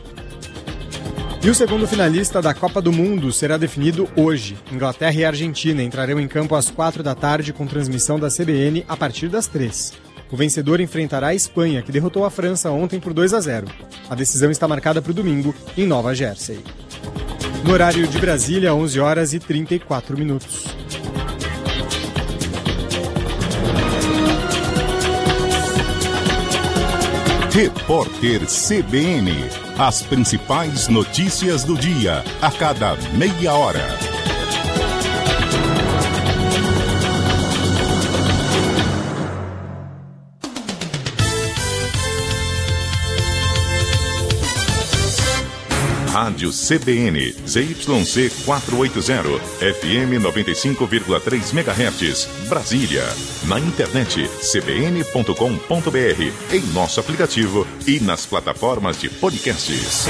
E o segundo finalista da Copa do Mundo será definido hoje. Inglaterra e Argentina entrarão em campo às quatro da tarde com transmissão da C B N a partir das três. O vencedor enfrentará a Espanha, que derrotou a França ontem por dois a zero. A decisão está marcada para o domingo em Nova Jersey. No horário de Brasília, onze horas e trinta e quatro minutos. Repórter C B N. As principais notícias do dia, a cada meia hora. Rádio C B N, Z Y C quatrocentos e oitenta, F M noventa e cinco vírgula três megahertz, Brasília. Na internet, c b n ponto com ponto b r, em nosso aplicativo e nas plataformas de podcasts.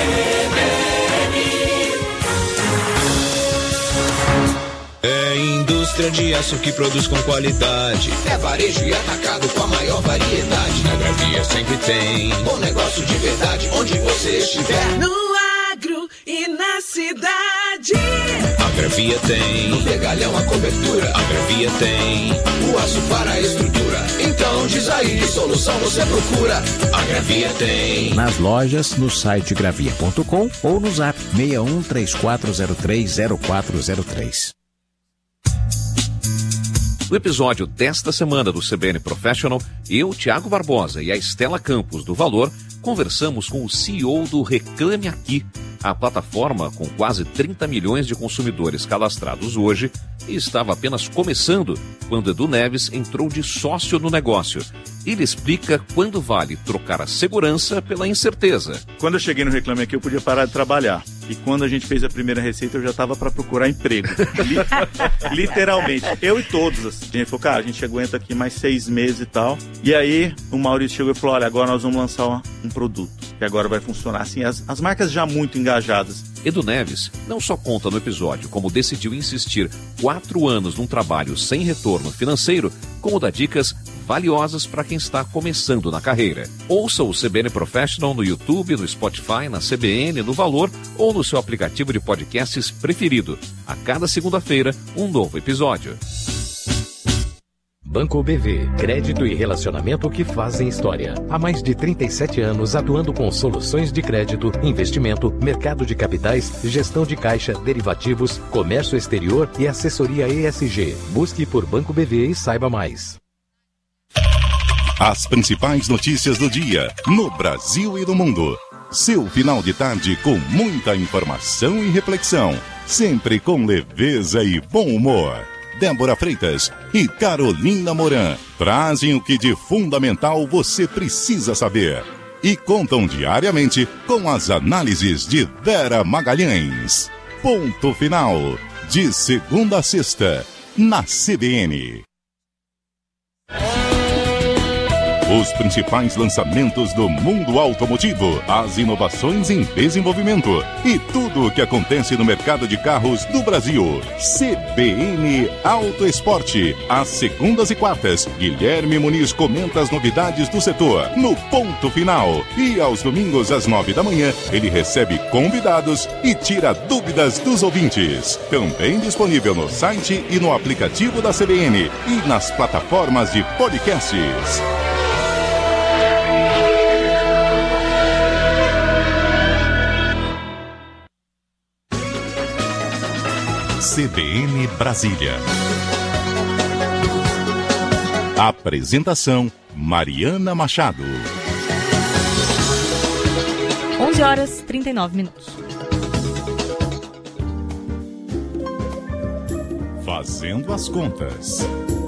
É indústria de aço que produz com qualidade. É varejo e atacado com a maior variedade. Na Gravia sempre tem bom negócio de verdade, onde você estiver. No agro e na cidade. A Gravia tem no pegalhão a cobertura. A Gravia tem o aço para a estrutura. Então diz aí que solução você procura. A Gravia tem nas lojas, no site gravia ponto com ou no zap seis um três quatro zero três zero quatro zero três. No episódio desta semana do C B N Professional, eu, Tiago Barbosa e a Estela Campos do Valor conversamos com o C E O do Reclame Aqui, a plataforma com quase trinta milhões de consumidores cadastrados hoje e estava apenas começando quando Edu Neves entrou de sócio no negócio. Ele explica quando vale trocar a segurança pela incerteza. Quando eu cheguei no Reclame Aqui, eu podia parar de trabalhar. E quando a gente fez a primeira receita, eu já estava para procurar emprego. Li- literalmente. Eu e todos. Assim. A gente falou, cara, a gente aguenta aqui mais seis meses e tal. E aí, o Maurício chegou e falou, olha, agora nós vamos lançar uma, um produto. Que agora vai funcionar. Assim, as, as marcas já muito engajadas. Edu Neves não só conta no episódio como decidiu insistir quatro anos num trabalho sem retorno financeiro, como dá dicas valiosas para quem está começando na carreira. Ouça o C B N Professional no YouTube, no Spotify, na C B N, no Valor ou no seu aplicativo de podcasts preferido. A cada segunda-feira, um novo episódio. Banco B V, crédito e relacionamento que fazem história. Há mais de trinta e sete anos atuando com soluções de crédito, investimento, mercado de capitais, gestão de caixa, derivativos, comércio exterior e assessoria E S G. Busque por Banco B V e saiba mais. As principais notícias do dia, no Brasil e no mundo. Seu final de tarde com muita informação e reflexão. Sempre com leveza e bom humor. Débora Freitas e Carolina Moran trazem o que de fundamental você precisa saber. E contam diariamente com as análises de Vera Magalhães. Ponto final. De segunda a sexta, na C B N. Os principais lançamentos do mundo automotivo, as inovações em desenvolvimento e tudo o que acontece no mercado de carros do Brasil. C B N Auto Esporte. Às segundas e quartas, Guilherme Muniz comenta as novidades do setor no Ponto Final. E aos domingos, às nove da manhã, ele recebe convidados e tira dúvidas dos ouvintes. Também disponível no site e no aplicativo da C B N e nas plataformas de podcasts. C B N Brasília. Apresentação: Mariana Machado. onze horas e trinta e nove minutos. Fazendo as contas.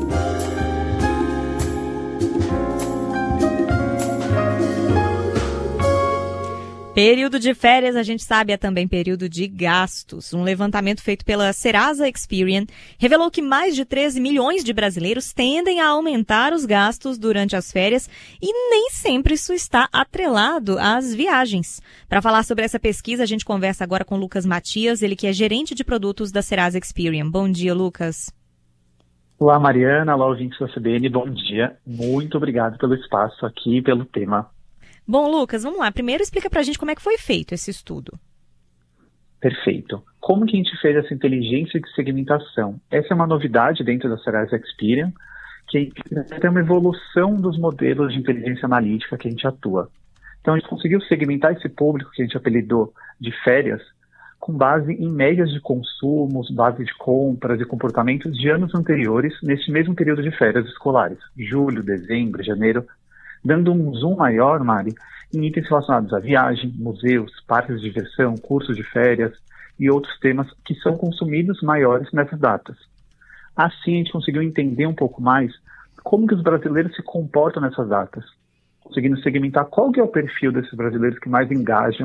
Período de férias, a gente sabe, é também período de gastos. Um levantamento feito pela Serasa Experian revelou que mais de treze milhões de brasileiros tendem a aumentar os gastos durante as férias e nem sempre isso está atrelado às viagens. Para falar sobre essa pesquisa, a gente conversa agora com Lucas Matias, ele que é gerente de produtos da Serasa Experian. Bom dia, Lucas. Olá, Mariana. Olá, ouvintes da C B N. Bom dia. Muito obrigado pelo espaço aqui e pelo tema. Bom, Lucas, vamos lá. Primeiro explica pra gente como é que foi feito esse estudo. Perfeito. Como que a gente fez essa inteligência de segmentação? Essa é uma novidade dentro da Serasa Experian, que tem uma evolução dos modelos de inteligência analítica que a gente atua. Então, a gente conseguiu segmentar esse público que a gente apelidou de férias com base em médias de consumos, base de compras e comportamentos de anos anteriores nesse mesmo período de férias escolares, julho, dezembro, janeiro, dando um zoom maior, Mari, em itens relacionados à viagem, museus, parques de diversão, cursos de férias e outros temas que são consumidos maiores nessas datas. Assim, a gente conseguiu entender um pouco mais como que os brasileiros se comportam nessas datas, conseguindo segmentar qual que é o perfil desses brasileiros que mais engajam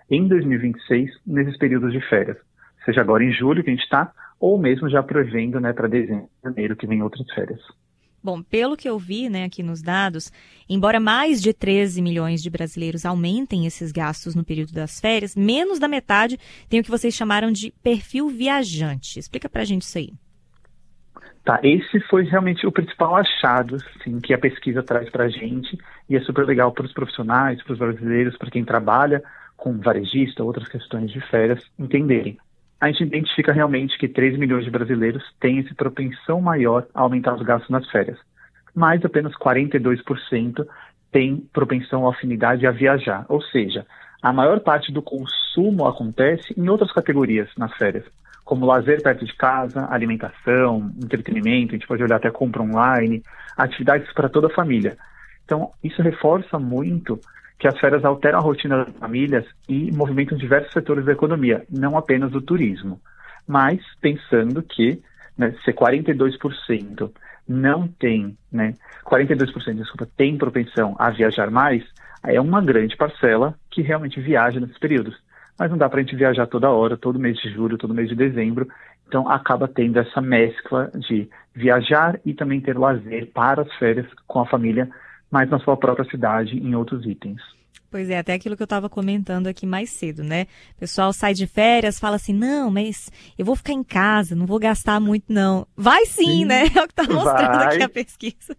em dois mil e vinte e seis, nesses períodos de férias. Seja agora em julho, que a gente está, ou mesmo já prevendo, né, para dezembro, janeiro, que vem outras férias. Bom, pelo que eu vi, né, aqui nos dados, embora mais de treze milhões de brasileiros aumentem esses gastos no período das férias, menos da metade tem o que vocês chamaram de perfil viajante. Explica pra gente isso aí. Tá, esse foi realmente o principal achado, assim, que a pesquisa traz pra gente, e é super legal para os profissionais, para os brasileiros, para quem trabalha com varejista, outras questões de férias, entenderem. A gente identifica realmente que três milhões de brasileiros têm essa propensão maior a aumentar os gastos nas férias, mas apenas quarenta e dois por cento têm propensão ou afinidade a viajar, ou seja, a maior parte do consumo acontece em outras categorias nas férias, como lazer perto de casa, alimentação, entretenimento, a gente pode olhar até compra online, atividades para toda a família. Então, isso reforça muito que as férias alteram a rotina das famílias e movimentam diversos setores da economia, não apenas o turismo. Mas pensando que, né, se quarenta e dois por cento não tem, né, quarenta e dois por cento, desculpa, tem propensão a viajar mais, é uma grande parcela que realmente viaja nesses períodos. Mas não dá para a gente viajar toda hora, todo mês de julho, todo mês de dezembro, então acaba tendo essa mescla de viajar e também ter lazer para as férias com a família, mas na sua própria cidade, em outros itens. Pois é, até aquilo que eu estava comentando aqui mais cedo, né? O pessoal sai de férias, fala assim, não, mas eu vou ficar em casa, não vou gastar muito, não. Vai sim, sim, né? É o que está mostrando vai. Aqui a pesquisa.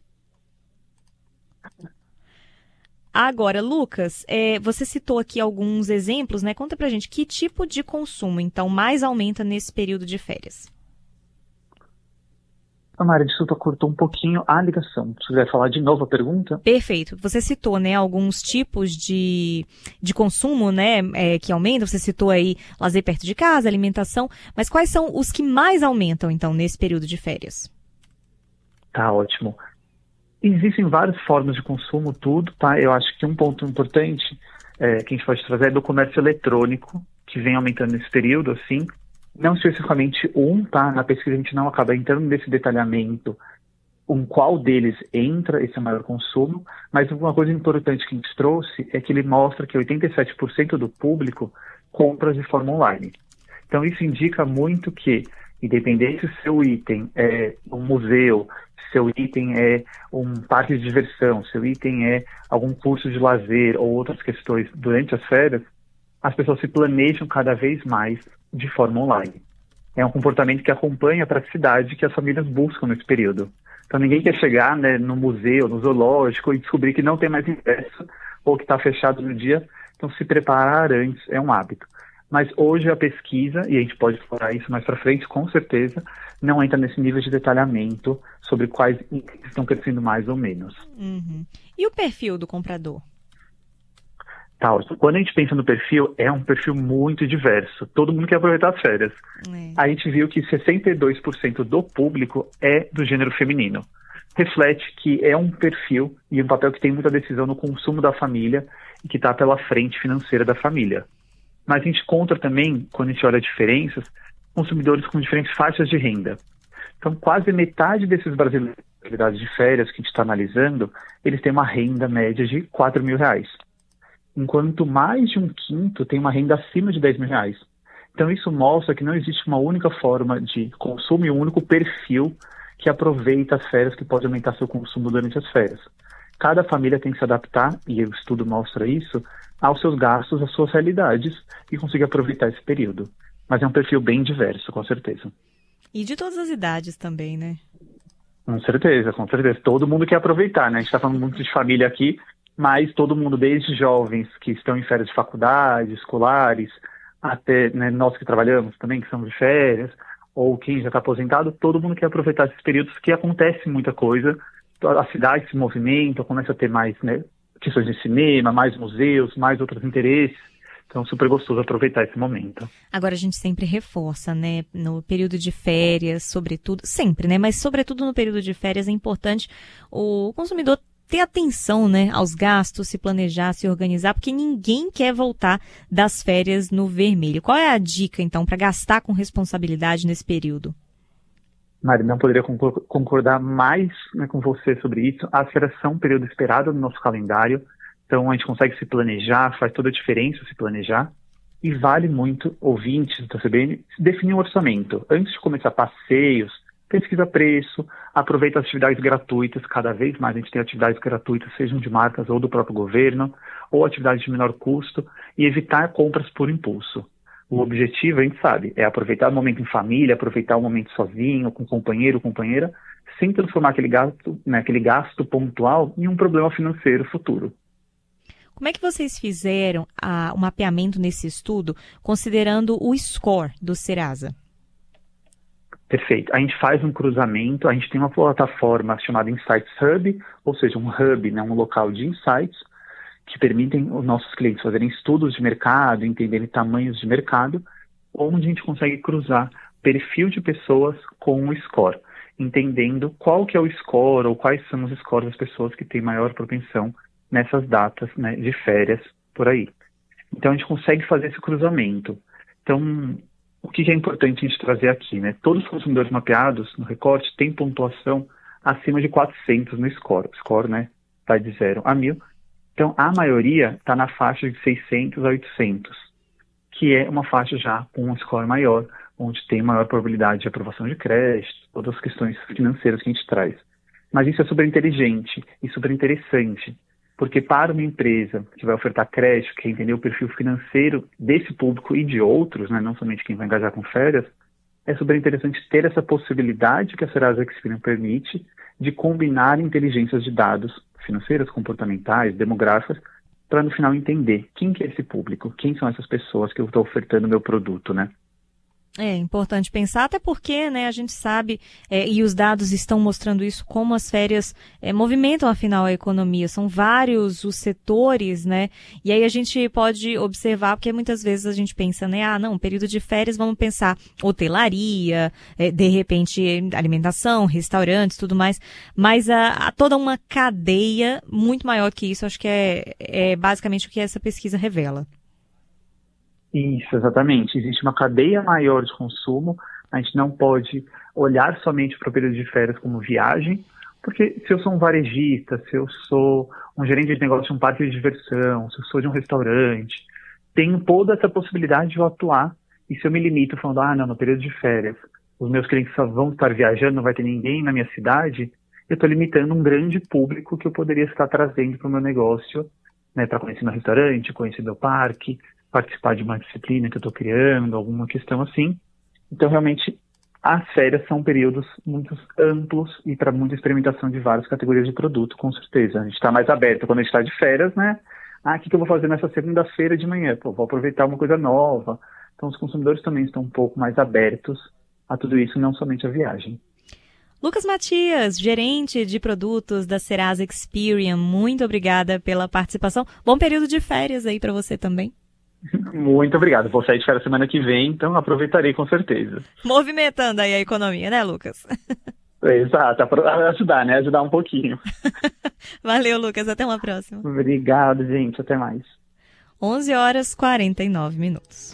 Agora, Lucas, é, você citou aqui alguns exemplos, né? Conta pra gente, que tipo de consumo, então, mais aumenta nesse período de férias? A Mari, desculpa, cortou um pouquinho a ligação. Se quiser falar de novo a pergunta. Perfeito. Você citou, né, alguns tipos de, de consumo, né, é, que aumentam. Você citou aí lazer perto de casa, alimentação. Mas quais são os que mais aumentam, então, nesse período de férias? Tá, ótimo. Existem várias formas de consumo, tudo, tá? Eu acho que um ponto importante é, que a gente pode trazer é do comércio eletrônico, que vem aumentando nesse período, assim. Não especificamente um, tá? Na pesquisa a gente não acaba entrando nesse detalhamento, um qual deles entra esse maior consumo, mas uma coisa importante que a gente trouxe é que ele mostra que oitenta e sete por cento do público compra de forma online. Então isso indica muito que, independente se seu item é um museu, se seu item é um parque de diversão, se seu item é algum curso de lazer ou outras questões durante as férias, as pessoas se planejam cada vez mais de forma online. É um comportamento que acompanha a praticidade que as famílias buscam nesse período. Então ninguém quer chegar, né, no museu, no zoológico e descobrir que não tem mais ingresso ou que está fechado no dia. Então se preparar antes é um hábito. Mas hoje a pesquisa, e a gente pode explorar isso mais para frente, com certeza, não entra nesse nível de detalhamento sobre quais estão crescendo mais ou menos. Uhum. E o perfil do comprador? Tá, quando a gente pensa no perfil, é um perfil muito diverso. Todo mundo quer aproveitar as férias. É. A gente viu que sessenta e dois por cento do público é do gênero feminino. Reflete que é um perfil e um papel que tem muita decisão no consumo da família e que está pela frente financeira da família. Mas a gente encontra também, quando a gente olha diferenças, consumidores com diferentes faixas de renda. Então, quase metade desses brasileiros de férias que a gente está analisando, eles têm uma renda média de quatro mil reais. Enquanto mais de um quinto tem uma renda acima de dez mil reais. Então isso mostra que não existe uma única forma de consumo e um único perfil que aproveita as férias, que pode aumentar seu consumo durante as férias. Cada família tem que se adaptar, e o estudo mostra isso, aos seus gastos, às suas realidades, e conseguir aproveitar esse período. Mas é um perfil bem diverso, com certeza. E de todas as idades também, né? Com certeza, com certeza. Todo mundo quer aproveitar, né? A gente está falando muito de família aqui, mas todo mundo, desde jovens que estão em férias de faculdade, escolares, até, né, nós que trabalhamos também, que somos de férias, ou quem já está aposentado, todo mundo quer aproveitar esses períodos que acontece muita coisa, a cidade se movimenta, começa a ter mais, né, questões de cinema, mais museus, mais outros interesses. Então, super gostoso aproveitar esse momento. Agora, a gente sempre reforça, né, no período de férias, sobretudo, sempre, né, mas sobretudo no período de férias é importante o consumidor ter atenção, né, aos gastos, se planejar, se organizar, porque ninguém quer voltar das férias no vermelho. Qual é a dica, então, para gastar com responsabilidade nesse período? Mari, não poderia concordar mais, né, com você sobre isso. As férias são um período esperado no nosso calendário, então a gente consegue se planejar, faz toda a diferença se planejar. E vale muito, ouvintes da C B N, definir um orçamento. Antes de começar passeios, pesquisa preço, aproveita as atividades gratuitas, cada vez mais a gente tem atividades gratuitas, sejam de marcas ou do próprio governo, ou atividades de menor custo, e evitar compras por impulso. O objetivo, a gente sabe, é aproveitar o momento em família, aproveitar o momento sozinho, com companheiro ou companheira, sem transformar aquele gasto, né, aquele gasto pontual em um problema financeiro futuro. Como é que vocês fizeram a, o mapeamento nesse estudo, considerando o score do Serasa? Perfeito. A gente faz um cruzamento, a gente tem uma plataforma chamada Insights Hub, ou seja, um hub, né, um local de insights, que permitem os nossos clientes fazerem estudos de mercado, entenderem tamanhos de mercado, onde a gente consegue cruzar perfil de pessoas com o score, entendendo qual que é o score ou quais são os scores das pessoas que têm maior propensão nessas datas, né, de férias por aí. Então a gente consegue fazer esse cruzamento. Então, o que é importante a gente trazer aqui, né? Todos os consumidores mapeados no recorte têm pontuação acima de quatrocentos no score. O score, né, vai de zero a mil. Então, a maioria está na faixa de seiscentos a oitocentos, que é uma faixa já com um score maior, onde tem maior probabilidade de aprovação de crédito, todas as questões financeiras que a gente traz. Mas isso é super inteligente e super interessante, porque para uma empresa que vai ofertar crédito, que entender o perfil financeiro desse público e de outros, né, não somente quem vai engajar com férias, é super interessante ter essa possibilidade que a Serasa Experian permite de combinar inteligências de dados financeiras, comportamentais, demográficas, para no final entender quem que é esse público, quem são essas pessoas que eu estou ofertando o meu produto, né? É importante pensar, até porque, né, a gente sabe, é, e os dados estão mostrando isso, como as férias é, movimentam, afinal, a economia. São vários os setores, né, e aí a gente pode observar, porque muitas vezes a gente pensa, né, ah, não, período de férias, vamos pensar hotelaria, é, de repente alimentação, restaurantes, tudo mais, mas há, há toda uma cadeia muito maior que isso, acho que é, é basicamente o que essa pesquisa revela. Isso, exatamente. Existe uma cadeia maior de consumo. A gente não pode olhar somente para o período de férias como viagem, porque se eu sou um varejista, se eu sou um gerente de negócio de um parque de diversão, se eu sou de um restaurante, tenho toda essa possibilidade de eu atuar. E se eu me limito falando, ah, não, no período de férias, os meus clientes só vão estar viajando, não vai ter ninguém na minha cidade, eu estou limitando um grande público que eu poderia estar trazendo para o meu negócio, né, para conhecer meu restaurante, conhecer meu parque, participar de uma disciplina que eu estou criando, alguma questão assim. Então, realmente, as férias são períodos muito amplos e para muita experimentação de várias categorias de produto, com certeza. A gente está mais aberto quando a gente está de férias, né? Ah, o que, que eu vou fazer nessa segunda-feira de manhã? Pô, vou aproveitar uma coisa nova. Então, os consumidores também estão um pouco mais abertos a tudo isso, não somente a viagem. Lucas Matias, gerente de produtos da Serasa Experian, muito obrigada pela participação. Bom período de férias aí para você também. Muito obrigado. Vou sair de férias semana que vem, então aproveitarei com certeza. Movimentando aí a economia, né, Lucas? Exato, para ajudar, né? Ajudar um pouquinho. Valeu, Lucas. Até uma próxima. Obrigado, gente. Até mais. onze horas e quarenta e nove minutos.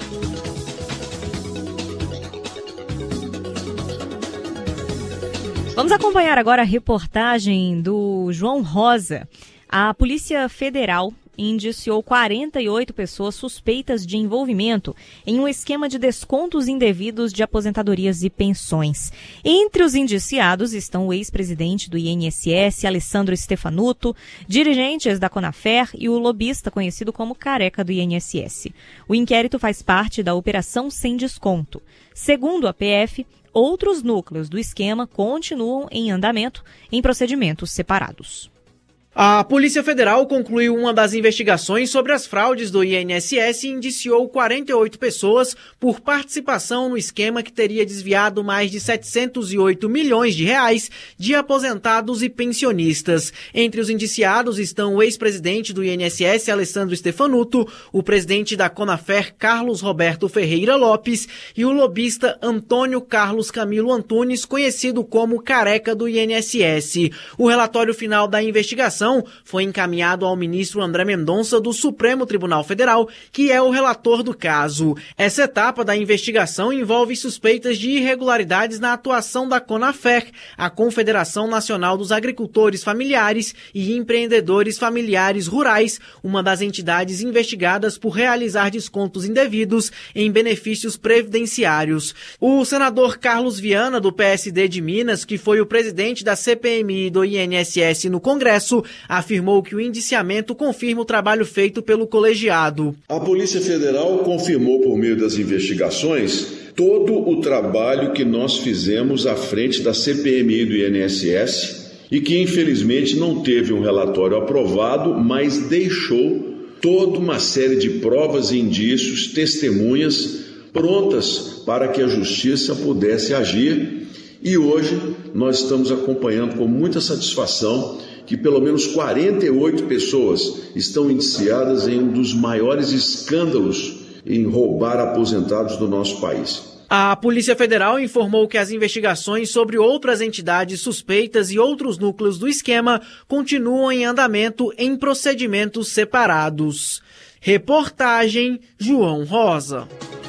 Vamos acompanhar agora a reportagem do João Rosa. A Polícia Federal indiciou quarenta e oito pessoas suspeitas de envolvimento em um esquema de descontos indevidos de aposentadorias e pensões. Entre os indiciados estão o ex-presidente do I N S S, Alessandro Stefanuto, dirigentes da Conafer e o lobista conhecido como Careca do I N S S. O inquérito faz parte da Operação Sem Desconto. Segundo a P F, outros núcleos do esquema continuam em andamento em procedimentos separados. A Polícia Federal concluiu uma das investigações sobre as fraudes do I N S S e indiciou quarenta e oito pessoas por participação no esquema que teria desviado mais de setecentos e oito milhões de reais de aposentados e pensionistas. Entre os indiciados estão o ex-presidente do I N S S, Alessandro Stefanuto, o presidente da Conafer, Carlos Roberto Ferreira Lopes, e o lobista Antônio Carlos Camilo Antunes, conhecido como Careca do I N S S. O relatório final da investigação investigação foi encaminhado ao ministro André Mendonça do Supremo Tribunal Federal, que é o relator do caso. Essa etapa da investigação envolve suspeitas de irregularidades na atuação da CONAFER, a Confederação Nacional dos Agricultores Familiares e Empreendedores Familiares Rurais, uma das entidades investigadas por realizar descontos indevidos em benefícios previdenciários. O senador Carlos Viana, do P S D de Minas, que foi o presidente da C P M I e do I N S S no Congresso, afirmou que o indiciamento confirma o trabalho feito pelo colegiado. A Polícia Federal confirmou, por meio das investigações, todo o trabalho que nós fizemos à frente da C P M I e do I N S S e que, infelizmente, não teve um relatório aprovado, mas deixou toda uma série de provas e indícios, testemunhas prontas para que a Justiça pudesse agir. E hoje nós estamos acompanhando com muita satisfação que pelo menos quarenta e oito pessoas estão indiciadas em um dos maiores escândalos em roubar aposentados do nosso país. A Polícia Federal informou que as investigações sobre outras entidades suspeitas e outros núcleos do esquema continuam em andamento em procedimentos separados. Reportagem João Rosa.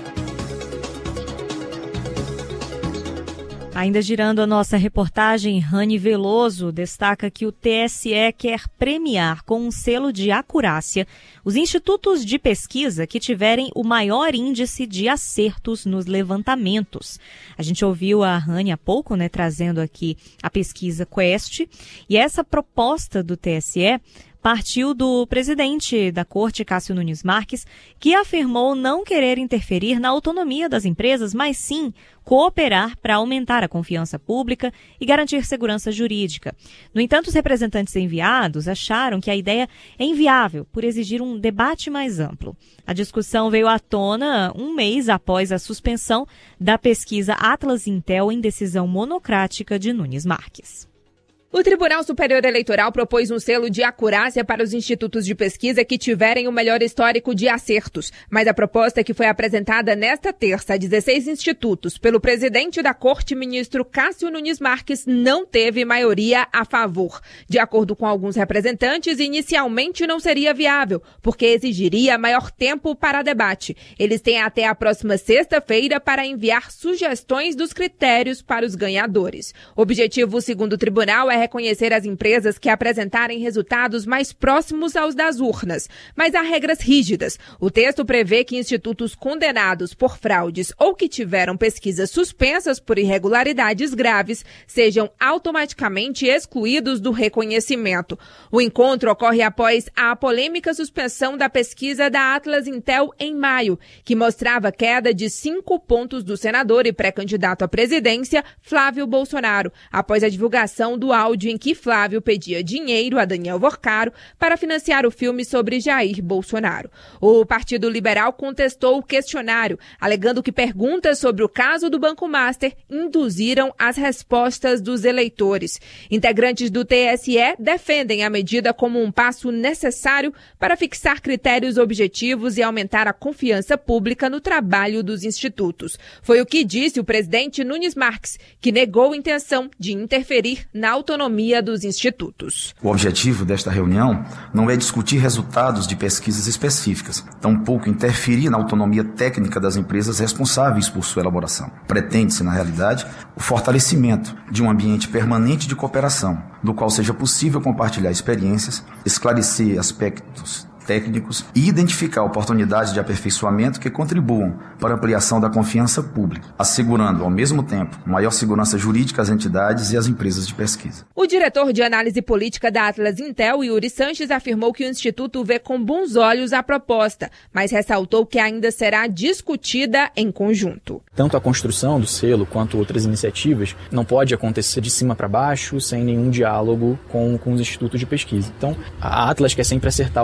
Ainda girando a nossa reportagem, Rani Veloso destaca que o T S E quer premiar com um selo de acurácia os institutos de pesquisa que tiverem o maior índice de acertos nos levantamentos. A gente ouviu a Rani há pouco, né, trazendo aqui a pesquisa Quest, e essa proposta do T S E partiu do presidente da Corte, Cássio Nunes Marques, que afirmou não querer interferir na autonomia das empresas, mas sim cooperar para aumentar a confiança pública e garantir segurança jurídica. No entanto, os representantes enviados acharam que a ideia é inviável por exigir um debate mais amplo. A discussão veio à tona um mês após a suspensão da pesquisa Atlas Intel em decisão monocrática de Nunes Marques. O Tribunal Superior Eleitoral propôs um selo de acurácia para os institutos de pesquisa que tiverem o melhor histórico de acertos, mas a proposta que foi apresentada nesta terça a dezesseis institutos pelo presidente da Corte, ministro Cássio Nunes Marques, não teve maioria a favor. De acordo com alguns representantes, inicialmente não seria viável, porque exigiria maior tempo para debate. Eles têm até a próxima sexta-feira para enviar sugestões dos critérios para os ganhadores. O objetivo, segundo o tribunal, é reconhecer as empresas que apresentarem resultados mais próximos aos das urnas, mas há regras rígidas. O texto prevê que institutos condenados por fraudes ou que tiveram pesquisas suspensas por irregularidades graves sejam automaticamente excluídos do reconhecimento. O encontro ocorre após a polêmica suspensão da pesquisa da Atlas Intel em maio, que mostrava queda de cinco pontos do senador e pré-candidato à presidência, Flávio Bolsonaro, após a divulgação do áudio em que Flávio pedia dinheiro a Daniel Vorcaro para financiar o filme sobre Jair Bolsonaro. O Partido Liberal contestou o questionário, alegando que perguntas sobre o caso do Banco Master induziram as respostas dos eleitores. Integrantes do T S E defendem a medida como um passo necessário para fixar critérios objetivos e aumentar a confiança pública no trabalho dos institutos. Foi o que disse o presidente Nunes Marques, que negou a intenção de interferir na autonomia dos institutos. O objetivo desta reunião não é discutir resultados de pesquisas específicas, tampouco interferir na autonomia técnica das empresas responsáveis por sua elaboração. Pretende-se, na realidade, o fortalecimento de um ambiente permanente de cooperação, do qual seja possível compartilhar experiências, esclarecer aspectos técnicos e identificar oportunidades de aperfeiçoamento que contribuam para a ampliação da confiança pública, assegurando, ao mesmo tempo, maior segurança jurídica às entidades e às empresas de pesquisa. O diretor de análise política da Atlas Intel, Yuri Sanches, afirmou que o Instituto vê com bons olhos a proposta, mas ressaltou que ainda será discutida em conjunto. Tanto a construção do selo quanto outras iniciativas não pode acontecer de cima para baixo, sem nenhum diálogo com, com os institutos de pesquisa. Então, a Atlas quer sempre acertar os resultados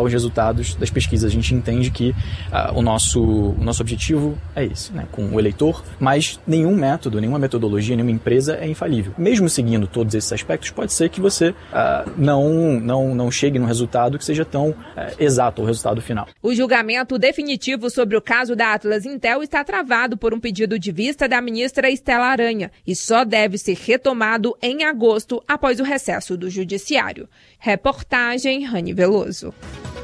resultados das pesquisas. A gente entende que uh, o, nosso, o nosso objetivo é esse, né, com o eleitor, mas nenhum método, nenhuma metodologia, nenhuma empresa é infalível. Mesmo seguindo todos esses aspectos, pode ser que você uh, não, não, não chegue num resultado que seja tão uh, exato o resultado final. O julgamento definitivo sobre o caso da Atlas Intel está travado por um pedido de vista da ministra Estela Aranha e só deve ser retomado em agosto, após o recesso do Judiciário. Reportagem Rani Veloso.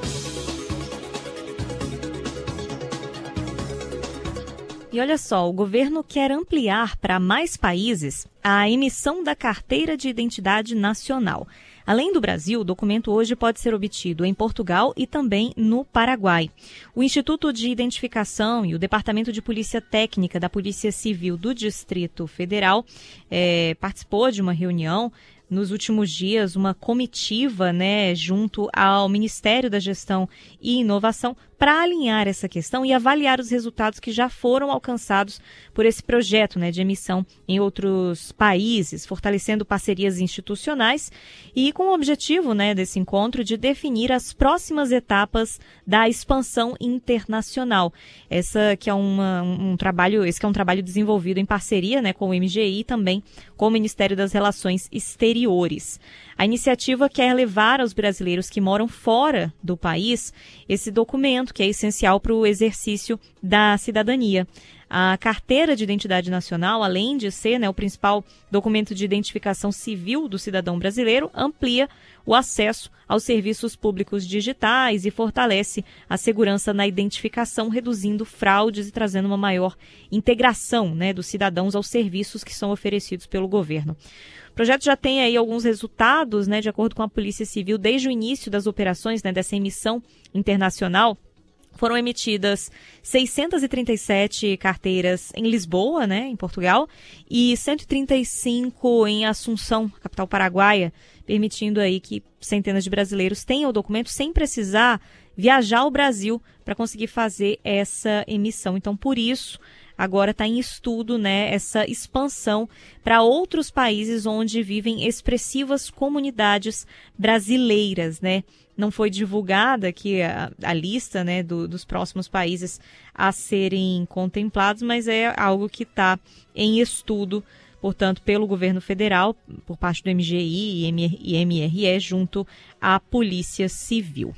E olha só, o governo quer ampliar para mais países a emissão da Carteira de Identidade Nacional. Além do Brasil, o documento hoje pode ser obtido em Portugal e também no Paraguai. O Instituto de Identificação e o Departamento de Polícia Técnica da Polícia Civil do Distrito Federal é, participou de uma reunião nos últimos dias, uma comitiva, né, junto ao Ministério da Gestão e Inovação, para alinhar essa questão e avaliar os resultados que já foram alcançados por esse projeto, né, de emissão em outros países, fortalecendo parcerias institucionais e com o objetivo, né, desse encontro de definir as próximas etapas da expansão internacional. Essa que é uma, um trabalho, esse que é um trabalho desenvolvido em parceria, né, com o M G I e também com o Ministério das Relações Exteriores. A iniciativa quer levar aos brasileiros que moram fora do país esse documento que é essencial para o exercício da cidadania. A Carteira de Identidade Nacional, além de ser, né, o principal documento de identificação civil do cidadão brasileiro, amplia o acesso aos serviços públicos digitais e fortalece a segurança na identificação, reduzindo fraudes e trazendo uma maior integração, né, dos cidadãos aos serviços que são oferecidos pelo governo. O projeto já tem aí alguns resultados, né, de acordo com a Polícia Civil, desde o início das operações, né, dessa emissão internacional. Foram emitidas seiscentas e trinta e sete carteiras em Lisboa, né, em Portugal, e cento e trinta e cinco em Assunção, capital paraguaia, permitindo aí que centenas de brasileiros tenham o documento sem precisar viajar ao Brasil para conseguir fazer essa emissão. Então, por isso, agora está em estudo, né, essa expansão para outros países onde vivem expressivas comunidades brasileiras, né? Não foi divulgada aqui a, a lista, né, do, dos próximos países a serem contemplados, mas é algo que está em estudo, portanto, pelo governo federal, por parte do M G I e M R E, junto à Polícia Civil.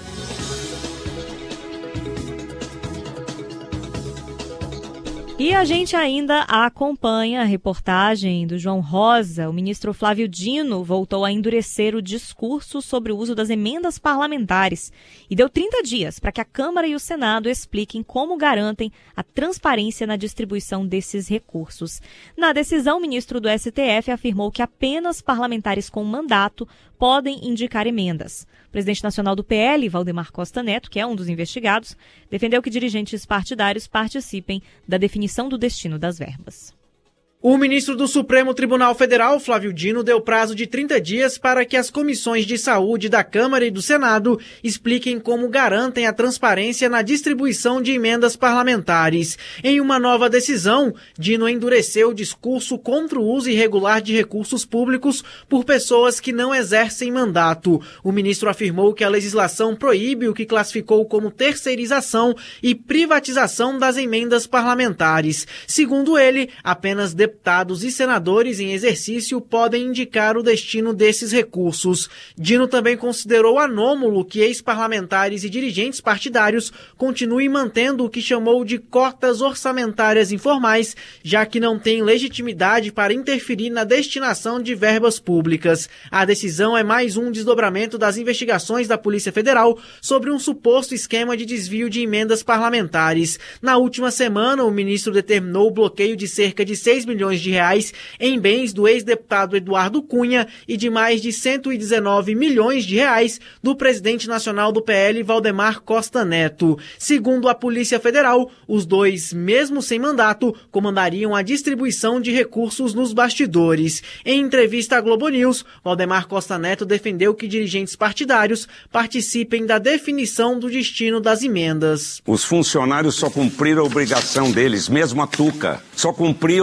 E a gente ainda acompanha a reportagem do João Rosa. O ministro Flávio Dino voltou a endurecer o discurso sobre o uso das emendas parlamentares e deu trinta dias para que a Câmara e o Senado expliquem como garantem a transparência na distribuição desses recursos. Na decisão, o ministro do S T F afirmou que apenas parlamentares com mandato podem indicar emendas. O presidente nacional do P L, Valdemar Costa Neto, que é um dos investigados, defendeu que dirigentes partidários participem da definição do destino das verbas. O ministro do Supremo Tribunal Federal, Flávio Dino, deu prazo de trinta dias para que as comissões de saúde da Câmara e do Senado expliquem como garantem a transparência na distribuição de emendas parlamentares. Em uma nova decisão, Dino endureceu o discurso contra o uso irregular de recursos públicos por pessoas que não exercem mandato. O ministro afirmou que a legislação proíbe o que classificou como terceirização e privatização das emendas parlamentares. Segundo ele, apenas deputados Deputados e senadores em exercício podem indicar o destino desses recursos. Dino também considerou anômalo que ex-parlamentares e dirigentes partidários continuem mantendo o que chamou de cotas orçamentárias informais, já que não têm legitimidade para interferir na destinação de verbas públicas. A decisão é mais um desdobramento das investigações da Polícia Federal sobre um suposto esquema de desvio de emendas parlamentares. Na última semana, o ministro determinou o bloqueio de cerca de seis milhões de reais em bens do ex-deputado Eduardo Cunha e de mais de cento e dezenove milhões de reais do presidente nacional do P L, Valdemar Costa Neto. Segundo a Polícia Federal, os dois, mesmo sem mandato, comandariam a distribuição de recursos nos bastidores. Em entrevista à Globo News, Valdemar Costa Neto defendeu que dirigentes partidários participem da definição do destino das emendas. Os funcionários só cumpriram a obrigação deles, mesmo a Tuca, só cumpriu as obrigações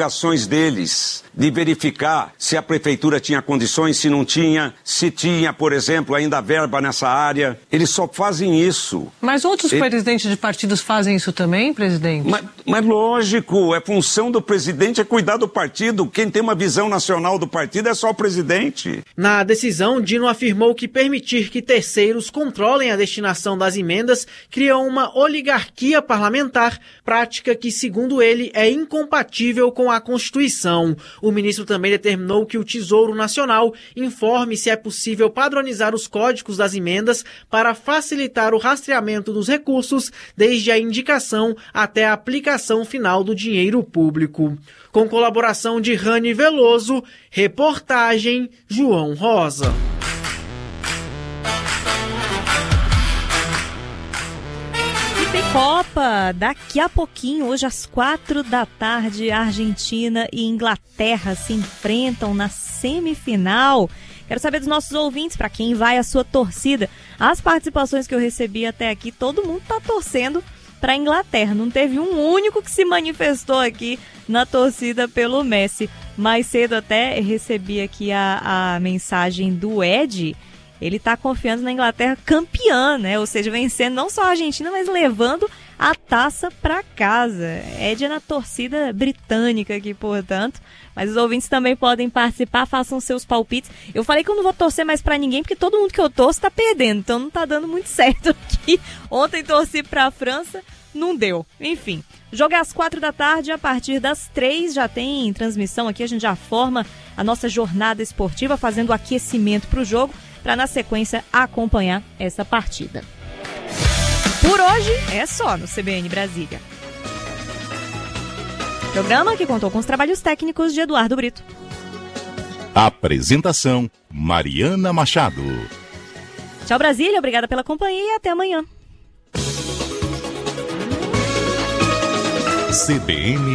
obrigações deles de verificar se a prefeitura tinha condições, se não tinha, se tinha, por exemplo, ainda verba nessa área. Eles só fazem isso. Mas outros Ele... presidentes de partidos fazem isso também, presidente? Mas, mas lógico, é função do presidente é cuidar do partido. Quem tem uma visão nacional do partido é só o presidente. Na decisão, Dino afirmou que permitir que terceiros controlem a destinação das emendas cria uma oligarquia parlamentar, prática que, segundo ele, é incompatível com a Constituição. O ministro também determinou que o Tesouro Nacional informe se é possível padronizar os códigos das emendas para facilitar o rastreamento dos recursos, desde a indicação até a aplicação final do dinheiro público. Com colaboração de Rani Veloso, reportagem João Rosa. Tem Copa daqui a pouquinho, hoje às quatro da tarde, Argentina e Inglaterra se enfrentam na semifinal. Quero saber dos nossos ouvintes, para quem vai a sua torcida. As participações que eu recebi até aqui, todo mundo está torcendo para a Inglaterra. Não teve um único que se manifestou aqui na torcida pelo Messi. Mais cedo até recebi aqui a, a mensagem do Ed. Ele está confiando na Inglaterra campeã, né? Ou seja, vencendo não só a Argentina, mas levando a taça para casa. Ed é na torcida britânica aqui, portanto. Mas os ouvintes também podem participar, façam seus palpites. Eu falei que eu não vou torcer mais para ninguém, porque todo mundo que eu torço está perdendo. Então não está dando muito certo aqui. Ontem torci para a França, não deu. Enfim, jogo é às quatro da tarde, a partir das três já tem transmissão aqui. A gente já forma a nossa jornada esportiva, fazendo o aquecimento para o jogo, para na sequência acompanhar essa partida. Por hoje é só no C B N Brasília. Programa que contou com os trabalhos técnicos de Eduardo Brito. Apresentação: Mariana Machado. Tchau, Brasília, obrigada pela companhia e até amanhã. C B N